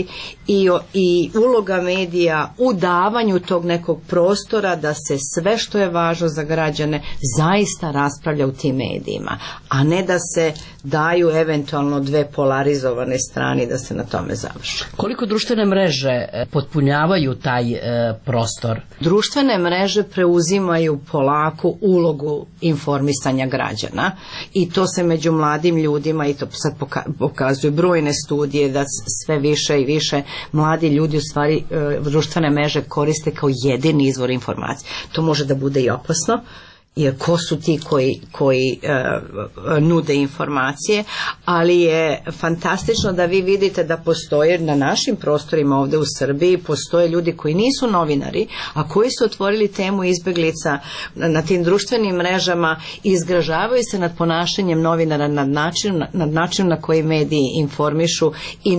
i uloga medija u davanju tog nekog prostora da se sve što je važno za građane zaista raspravlja u tim medijima, a ne da se daju eventualno 2 polarizovane strane da se na tome završi. Koliko društvene mreže potpunjavaju taj prostor? Društvene mreže preuzimaju polako ulogu informisanja građana i to se među mladim ljudima, i to sad pokazuju brojne studije, da sve više i više mladi ljudi u stvari društvene mreže koriste kao jedini izvor informacije. To može da bude i opasno ko su ti koji nude informacije, ali je fantastično da vi vidite da postoje na našim prostorima ovde u Srbiji, postoje ljudi koji nisu novinari, a koji su otvorili temu izbeglica na tim društvenim mrežama i izgražavaju se nad ponašanjem novinara, nad načinom na koji mediji informišu i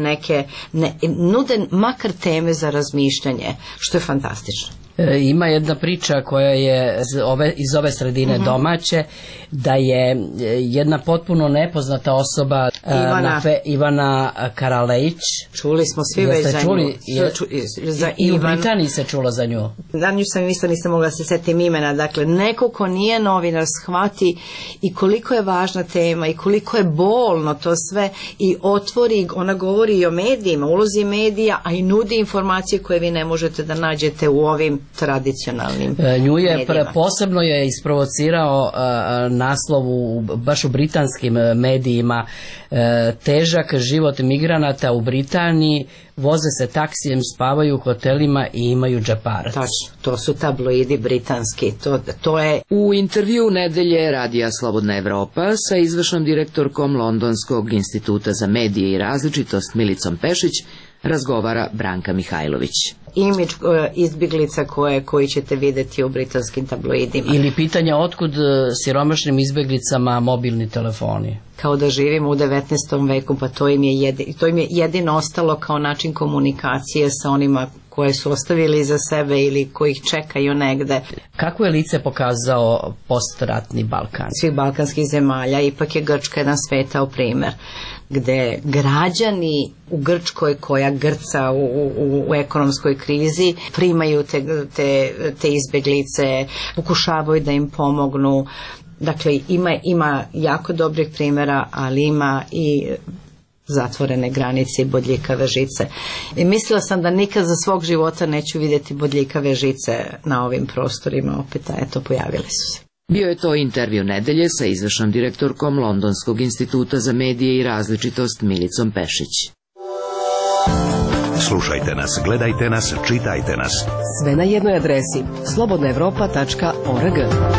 nude makar teme za razmišljanje, što je fantastično. Ima jedna priča koja je iz ove sredine domaće, da je jedna potpuno nepoznata osoba Ivana Karalejić. Čuli smo svi već za nju. I u Britaniji se čulo za nju. Na nju sam isto nisam mogla se setim imena. Dakle, neko ko nije novinar shvati i koliko je važna tema i koliko je bolno to sve i otvori, ona govori i o medijima, ulozi medija, a i nudi informacije koje vi ne možete da nađete u ovim tradicionalnim nju je medijima. Posebno je isprovocirao naslov baš u britanskim medijima, težak život migranata u Britaniji, voze se taksijem, spavaju u hotelima i imaju džeparac. Tačno, to su tabloidi britanski. To je... U intervju nedelje Radija Slobodna Evropa sa izvršnom direktorkom Londonskog instituta za medije i različitost Milicom Pešić razgovara Branka Mihajlović. Imidž izbjeglica koji ćete vidjeti u britanskim tabloidima. Ili pitanja otkud siromašnim izbjeglicama mobilni telefoni. Kao da živimo u 19. veku, pa to im je jedino ostalo kao način komunikacije sa onima koje su ostavili iza sebe ili koji ih čekaju negde. Kako je lice pokazao postratni Balkan? Svih balkanskih zemalja, ipak je Grčka jedan svetao primer, gde građani u Grčkoj koja grca u ekonomskoj krizi primaju te izbjeglice, pokušavaju da im pomognu. Dakle, ima jako dobrih primjera, ali ima i zatvorene granice i bodljikave žice. I mislila sam da nikad za svog života neću vidjeti bodljikave žice na ovim prostorima, opet, a eto, pojavili su se. Bio je to intervju nedelje sa izvršnom direktorkom Londonskog instituta za medije i različitost Milicom Pešić. Slušajte nas, gledajte nas, čitajte nas. Sve na jednoj adresi slobodnaevropa.org.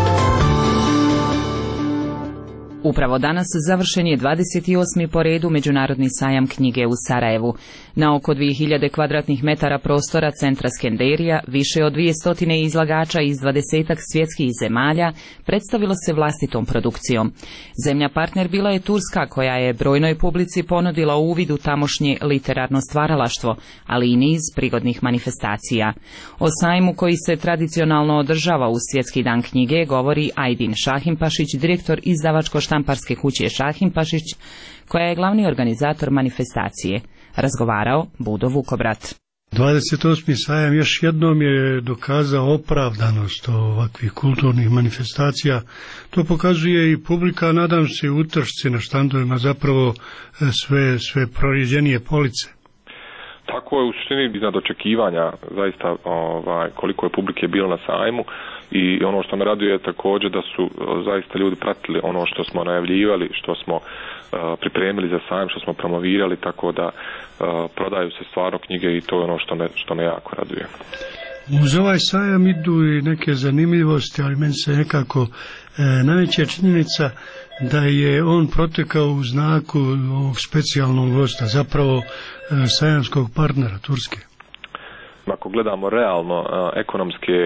Upravo danas završen je 28. po redu Međunarodni sajam knjige u Sarajevu. Na oko 2000 kvadratnih metara prostora centra Skenderija više od 200 izlagača iz 20 svjetskih zemalja predstavilo se vlastitom produkcijom. Zemlja partner bila je Turska, koja je brojnoj publici ponudila uvid u tamošnje literarno stvaralaštvo, ali i niz prigodnih manifestacija. O sajmu koji se tradicionalno održava uz Svjetski dan knjige govori Ajdin Šahimpašić, direktor izdavačko-štamparske kuće Šahimpašić, koja je glavni organizator manifestacije. Razgovarao Budo Vukobrat. 28. sajam još jednom je dokazao opravdanost ovakvih kulturnih manifestacija. To pokazuje i publika, nadam se, utršci na štandovima, zapravo sve prorijeđenije police. Tako je u suštini iznad očekivanja zaista koliko je publike bilo na sajmu i ono što me raduje također da su zaista ljudi pratili ono što smo najavljivali, što smo pripremili za sajam, što smo promovirali, tako da prodaju se stvarno knjige i to je ono što me jako raduje. Uz ovaj sajam idu i neke zanimljivosti, ali meni se nekako najveća činjenica da je on protekao u znaku ovog specijalnog gosta, zapravo sajamskog partnera Turske. Ako gledamo realno ekonomske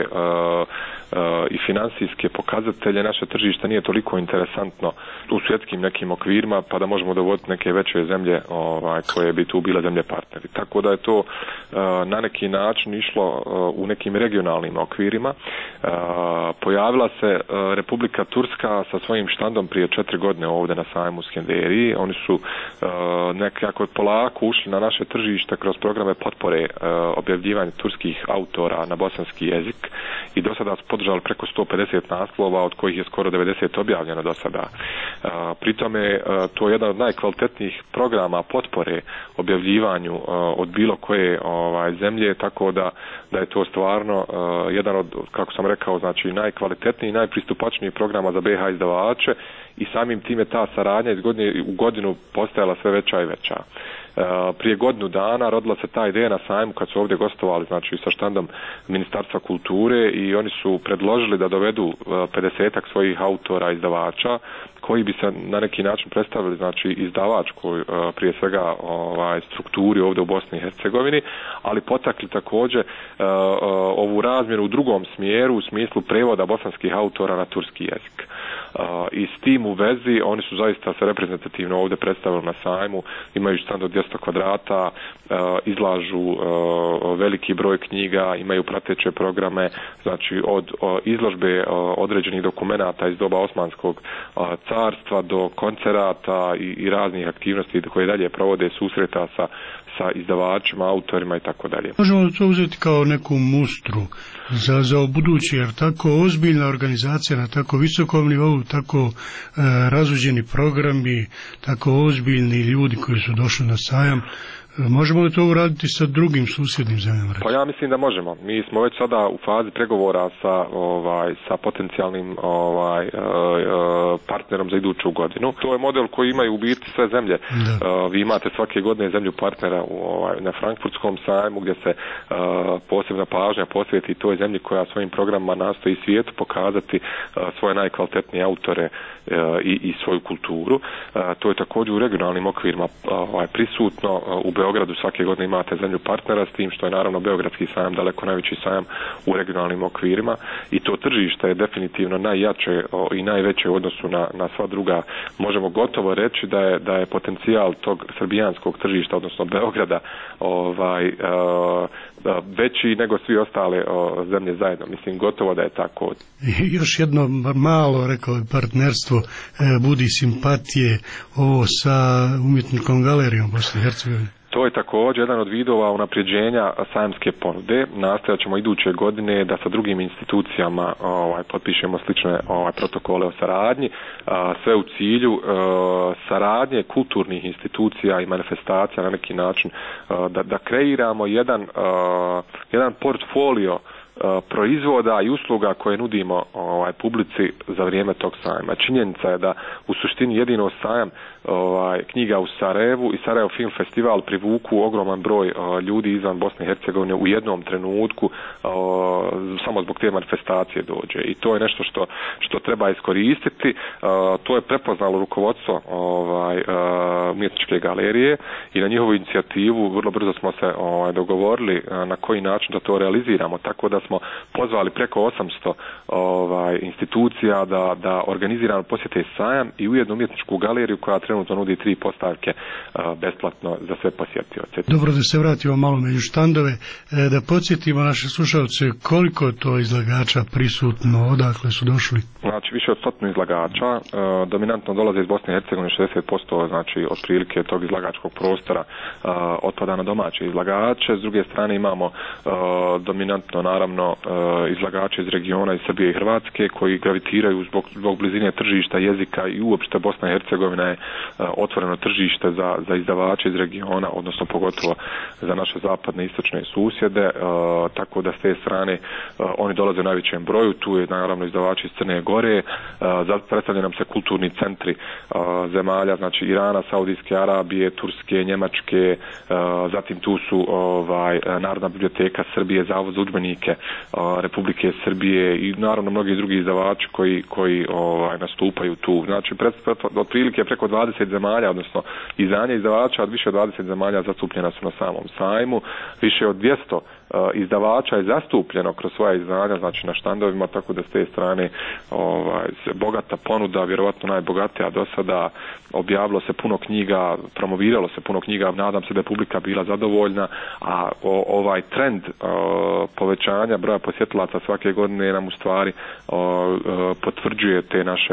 i financijske pokazatelje, naše tržište nije toliko interesantno u svjetskim nekim okvirima, pa da možemo dovoditi neke veće zemlje koje bi tu bile zemlje partneri. Tako da je to na neki način išlo u nekim regionalnim okvirima. Pojavila se Republika Turska sa svojim štandom prije 4 godine ovdje na sajmu u Skenderiji. Oni su nekako polako ušli na naše tržište kroz programe potpore objavljivanja turskih autora na bosanski jezik i do sada su podržali preko 150 naslova, od kojih je skoro 90 objavljeno do sada. Pri tome to je jedan od najkvalitetnijih programa potpore objavljivanju od bilo koje zemlje, tako da je to stvarno jedan od, kako sam rekao, znači najkvalitetniji i najpristupačniji programa za BiH izdavače i samim time ta saradnja iz godine u godinu postajala sve veća i veća. Prije godinu dana rodila se ta ideja na sajmu kad su ovdje gostovali, znači sa štandom Ministarstva kulture, i oni su predložili da dovedu 50-ak svojih autora, izdavača, koji bi se na neki način predstavili, znači izdavačkoj prije svega strukturi ovdje u Bosni i Hercegovini, ali potakli također ovu razmjeru u drugom smjeru, u smislu prevoda bosanskih autora na turski jezik. I s tim u vezi oni su zaista se reprezentativno ovdje predstavili na sajmu, imaju štand od 200 kvadrata, izlažu veliki broj knjiga, imaju prateće programe, znači od izložbe određenih dokumenata iz doba Osmanskog carstva do koncerata i raznih aktivnosti koje dalje provode, susreta sa izdavačima, autorima i tako dalje. Možemo to uzeti kao neku mustru za budući, jer tako ozbiljna organizacija na tako visokom nivou, tako razuđeni programi, tako ozbiljni ljudi koji su došli na sajam, možemo li to uraditi sa drugim susjednim zemljama? Pa ja mislim da možemo. Mi smo već sada u fazi pregovora sa potencijalnim partnerom za iduću godinu. To je model koji imaju u biti sve zemlje. Vi imate svake godine zemlju partnera na Frankfurtskom sajmu, gdje se posebna pažnja posveti toj zemlji koja svojim programima nastoji svijetu pokazati svoje najkvalitetnije autore i svoju kulturu. To je također u regionalnim okvirima prisutno. U Beogradu svake godine imate zemlju partnera, s tim što je naravno Beogradski sajam daleko najveći sajam u regionalnim okvirima, i to tržište je definitivno najjače i najveće u odnosu na sva druga. Možemo gotovo reći da je potencijal tog srbijanskog tržišta, odnosno Beograda, veći nego svi ostale zemlje zajedno. Mislim, gotovo da je tako. Još jedno malo, rekao je, partnerstvo budi simpatije ovo sa umjetničkom galerijom Bosne i Hercegovine. To je također jedan od vidova unapređenja sajamske ponude. Nastojat ćemo iduće godine da sa drugim institucijama potpišemo slične protokole o saradnji, sve u cilju saradnje kulturnih institucija i manifestacija na neki način, da kreiramo jedan portfolio proizvoda i usluga koje nudimo publici za vrijeme tog sajma. Činjenica je da u suštini jedino sajam knjiga u Sarajevu i Sarajevo Film Festival privuku ogroman broj ljudi izvan Bosne i Hercegovine u jednom trenutku, samo zbog te manifestacije dođe. I to je nešto što treba iskoristiti. To je prepoznalo rukovodstvo umjetničke galerije i na njihovu inicijativu vrlo brzo smo se dogovorili na koji način da to realiziramo, tako da smo pozvali preko 800 institucija da organizirano posjete sajam i ujedno umjetničku galeriju koja trenutno nudi 3 postavke besplatno za sve posjetioce. Dobro, da se vratimo malo među štandove, da podsjetimo naše slušalce koliko je to izlagača prisutno, odakle su došli? Znači više od 100 izlagača, dominantno dolaze iz Bosne i Hercegovine, 60%, znači otprilike tog izlagačkog prostora otpada na domaće izlagače. S druge strane imamo dominantno naravno izlagače iz regiona, iz Srbije i Hrvatske, koji gravitiraju zbog blizine tržišta, jezika i uopšte Bosna i Hercegovina je otvoreno tržište za izdavače iz regiona, odnosno pogotovo za naše zapadne i istočne susjede, tako da s te strane oni dolaze u najvećem broju. Tu je naravno izdavači iz Crne Gore, predstavljaju nam se kulturni centri zemalja, znači Irana, Saudijske Arabije, Turske, Njemačke, zatim tu su Narodna biblioteka Srbije, Zavod za udžbenike Republike Srbije i naravno mnogi drugi izdavači koji nastupaju tu. Znači otprilike preko 20 zemalja, odnosno izdanja izdavača od više od 20 zemalja zastupljena su na samom sajmu, više od 200 izdavača je zastupljeno kroz svoja izdanja, znači na štandovima, tako da s te strane bogata ponuda, vjerovatno najbogatija do sada, objavilo se puno knjiga, promoviralo se puno knjiga, nadam se da je publika bila zadovoljna, a ovaj trend povećanja broja posjetilaca svake godine nam u stvari potvrđuje te naše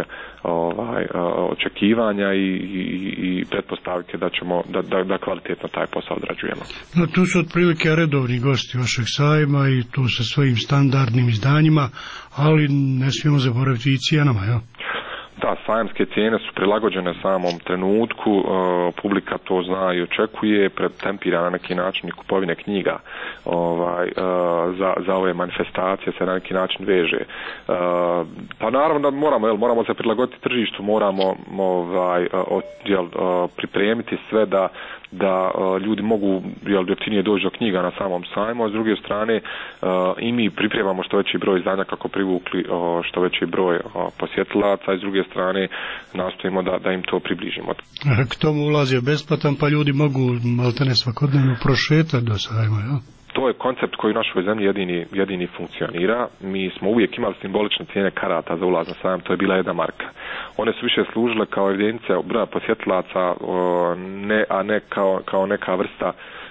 očekivanja i pretpostavke da ćemo da kvalitetno taj posao odrađujemo. No, tu su otprilike redovni gosti vašeg sajma i tu sa svojim standardnim izdanjima, ali ne smijemo zaboraviti i cijenama, jel? Da, sajamske cijene su prilagođene samom trenutku, publika to zna i očekuje, pretempira na neki način i kupovine knjiga. za ove manifestacije se na neki način veže. Pa naravno da moramo se prilagoditi tržištu, moramo pripremiti sve da ljudi mogu jeftinije doći do knjiga na samom sajmu, a s druge strane i mi pripremamo što veći broj izdanja kako privukli što veći broj posjetilaca, i s druge strane nastojimo da im to približimo. K tomu ulaz je besplatan, pa ljudi mogu maltene svakodnevno prošetati do sajma, jel? To je koncept koji u našoj zemlji jedini funkcionira. Mi smo uvijek imali simbolične cijene karata za ulaz na sajam, to je bila 1 marka. One su više služile kao evidencija broja posjetilaca, a ne kao neka vrsta,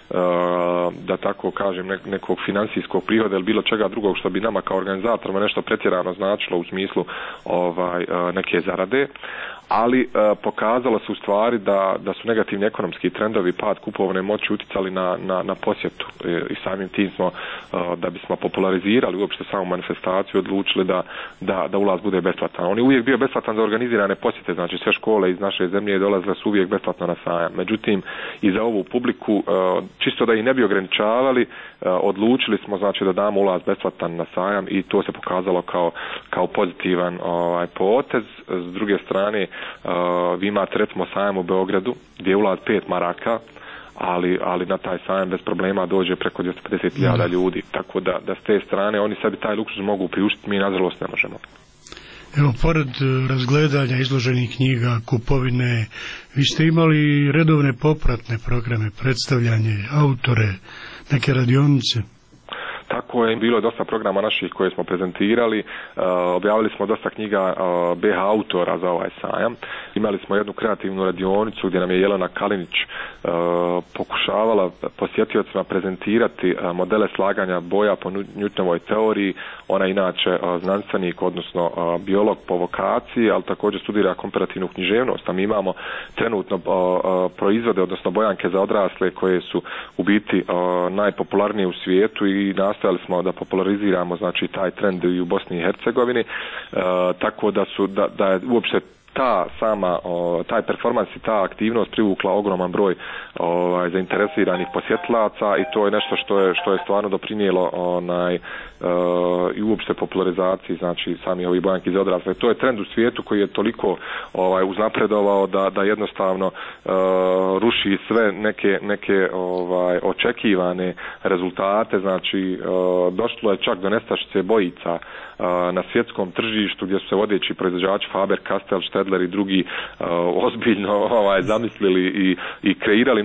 da tako kažem, nekog financijskog prihoda ili bilo čega drugog što bi nama kao organizatorima nešto pretjerano značilo u smislu neke zarade. Ali pokazalo se u stvari da su negativni ekonomski trendovi, pad kupovne moći utjecali na posjetu, i samim tim smo, da bismo popularizirali uopšte samu manifestaciju, odlučili da ulaz bude besplatan. On je uvijek bio besplatan za organizirane posjete, znači sve škole iz naše zemlje dolazile su uvijek besplatno na sajam. Međutim, i za ovu publiku, čisto da ih ne bi ograničavali, odlučili smo znači da damo ulaz besplatan na sajam, i to se pokazalo kao pozitivan potez. S druge strane, vi imate recimo sajam u Beogradu gdje je ulaz 5 maraka, ali na taj sajam bez problema dođe preko 250.000 ljudi, tako da s te strane oni sebi taj luksuz mogu priuštiti, mi nažalost ne možemo. Evo, pored razgledanja izloženih knjiga, kupovine, vi ste imali redovne popratne programe, predstavljanje, autore, neke radionice. Tako je, bilo je dosta programa naših koje smo prezentirali, objavili smo dosta knjiga BH autora za ovaj sajam. Imali smo jednu kreativnu radionicu gdje nam je Jelena Kalinić pokušavala posjetiocima prezentirati modele slaganja boja po Newtonovoj teoriji. Ona je inače znanstvenik, odnosno biolog po vokaciji, ali također studira komparativnu književnost. A mi imamo trenutno proizvode, odnosno bojanke za odrasle koje su u biti najpopularnije u svijetu, i nastojali smo da populariziramo znači taj trend i u Bosni i Hercegovini, tako da je uopšte taj performans i ta aktivnost privukla ogroman broj zainteresiranih posjetilaca, i to je nešto što je stvarno doprinijelo i uopšte popularizaciji znači sami ovih bojanki za odrasle. To je trend u svijetu koji je toliko uznapredovao da jednostavno ruši sve neke očekivane rezultate. Znači došlo je čak do nestašice bojica na svjetskom tržištu, gdje su se vodeći proizvođači Faber-Castell, Stedler i drugi ozbiljno zamislili i kreirali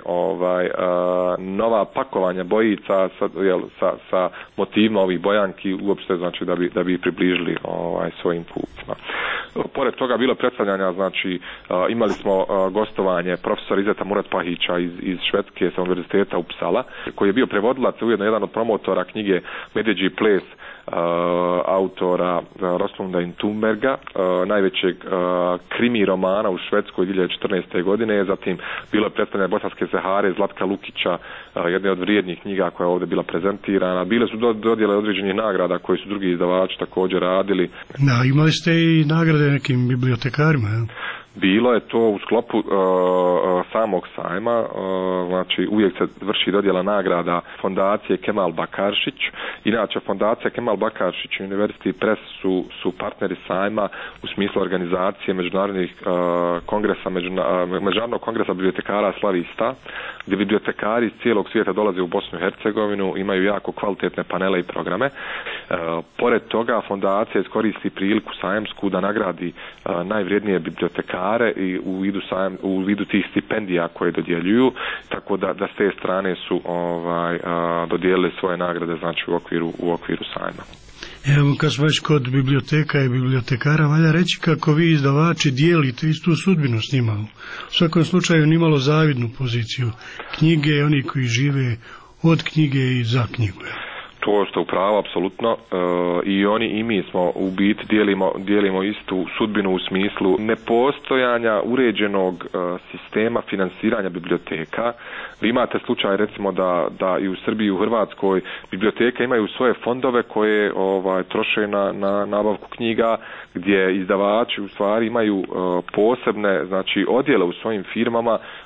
nova pakovanja bojica sa motivima ovih bojanki, uopšte znači da bi približili svojim kupcima. Pored toga bilo predstavljanja, znači imali smo gostovanje profesora Izeta Murat-Pahića iz Švedske sa univerziteta Uppsala, koji je bio prevodilac, ujedno jedan od promotora knjige Medvjeđi ples autora Roslunda Thunberga, najvećeg krimi romana u Švedskoj 2014. godine. Zatim bilo je predstavljanje Bosanske Sahare Zlatka Lukića, jedne od vrijednih knjiga koja je ovdje bila prezentirana. Bile su dodjele određenih nagrada koje su drugi izdavači također radili. Da, imali ste i nagrade nekim bibliotekarima, jel? Bilo je to u sklopu samog sajma, znači uvijek se vrši dodjela nagrada fondacije Kemal Bakaršić. Inače, fondacija Kemal Bakaršić i University Press su partneri sajma u smislu organizacije međunarodnih kongresa, Međunarodnog kongresa bibliotekara slavista, gdje bibliotekari iz cijelog svijeta dolaze u Bosnu i Hercegovinu, imaju jako kvalitetne panele i programe. Pored toga, fondacija iskoristi priliku sajamsku da nagradi najvrijednije bibliotekare i u vidu tih stipendija koje dodjeljuju, tako da s te strane su dodijelili svoje nagrade znači u okviru sajma. Evo, kad smo već kod biblioteka i bibliotekara, valja reći kako vi izdavači dijelite istu sudbinu s njima. U svakom slučaju nimalo zavidnu poziciju knjige, oni koji žive od knjige i za knjigu. To ste u pravu, apsolutno, i oni i mi smo u biti dijelimo istu sudbinu u smislu nepostojanja uređenog sistema finansiranja biblioteka. Vi imate slučaj recimo da i u Srbiji i u Hrvatskoj biblioteke imaju svoje fondove koje troše na nabavku knjiga, gdje izdavači u stvari imaju posebne znači odjele u svojim firmama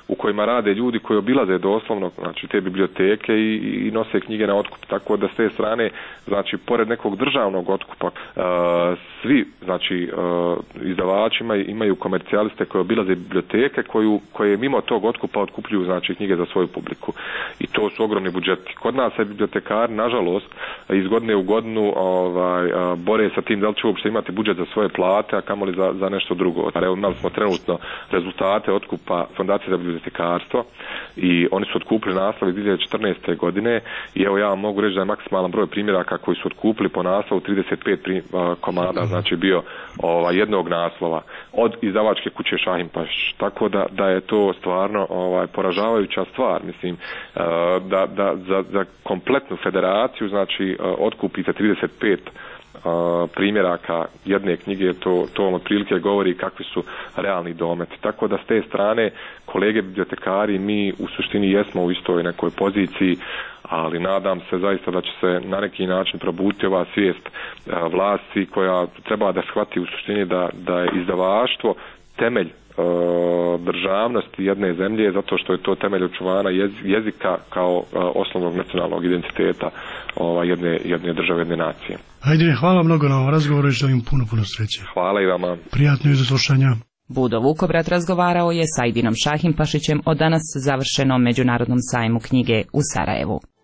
u kojima rade ljudi koji obilaze doslovno, znači, te biblioteke i nose knjige na otkup. Tako da s te strane, znači, pored nekog državnog otkupa, svi, znači, izdavači imaju komercijaliste koji obilaze biblioteke koje mimo tog otkupa otkupljuju, znači, knjige za svoju publiku. I to su ogromni budžeti. Kod nas se bibliotekari, nažalost, iz godine u godinu bore sa tim da li će uopšte imati budžet za svoje plate, a kamoli za nešto drugo. Evo, imali smo trenutno rezultate otkupa Fondacije za bibliotekarstvo i oni su otkupili naslov iz 2014. godine i evo ja vam mogu reći da je maksimalan broj primjeraka koji su otkupili po naslovu 35 komada, znači bio jednog naslova od izdavačke kuće Šahin Pašić. Tako da je to stvarno poražavajuća stvar. Mislim, da za kompletnu federaciju, znači, otkupite 35 primjeraka jedne knjige, to vam otprilike govori kakvi su realni dometi. Tako da s te strane, kolege bibliotekari, mi u suštini jesmo u istoj nekoj poziciji, ali nadam se zaista da će se na neki način probuditi ova svijest vlasti koja treba da shvati u suštini da je izdavaštvo temelj državnosti jedne zemlje, zato što je to temelj očuvanja jezika kao osnovnog nacionalnog identiteta jedne države, jedne nacije. Ajde, hvala mnogo na ovom razgovoru i želim puno sreće. Hvala i vama. Prijatno i do slušanja. Budo Vukobrat razgovarao je s Ajdinom Šahinpašićem o danas završenom Međunarodnom sajmu knjige u Sarajevu.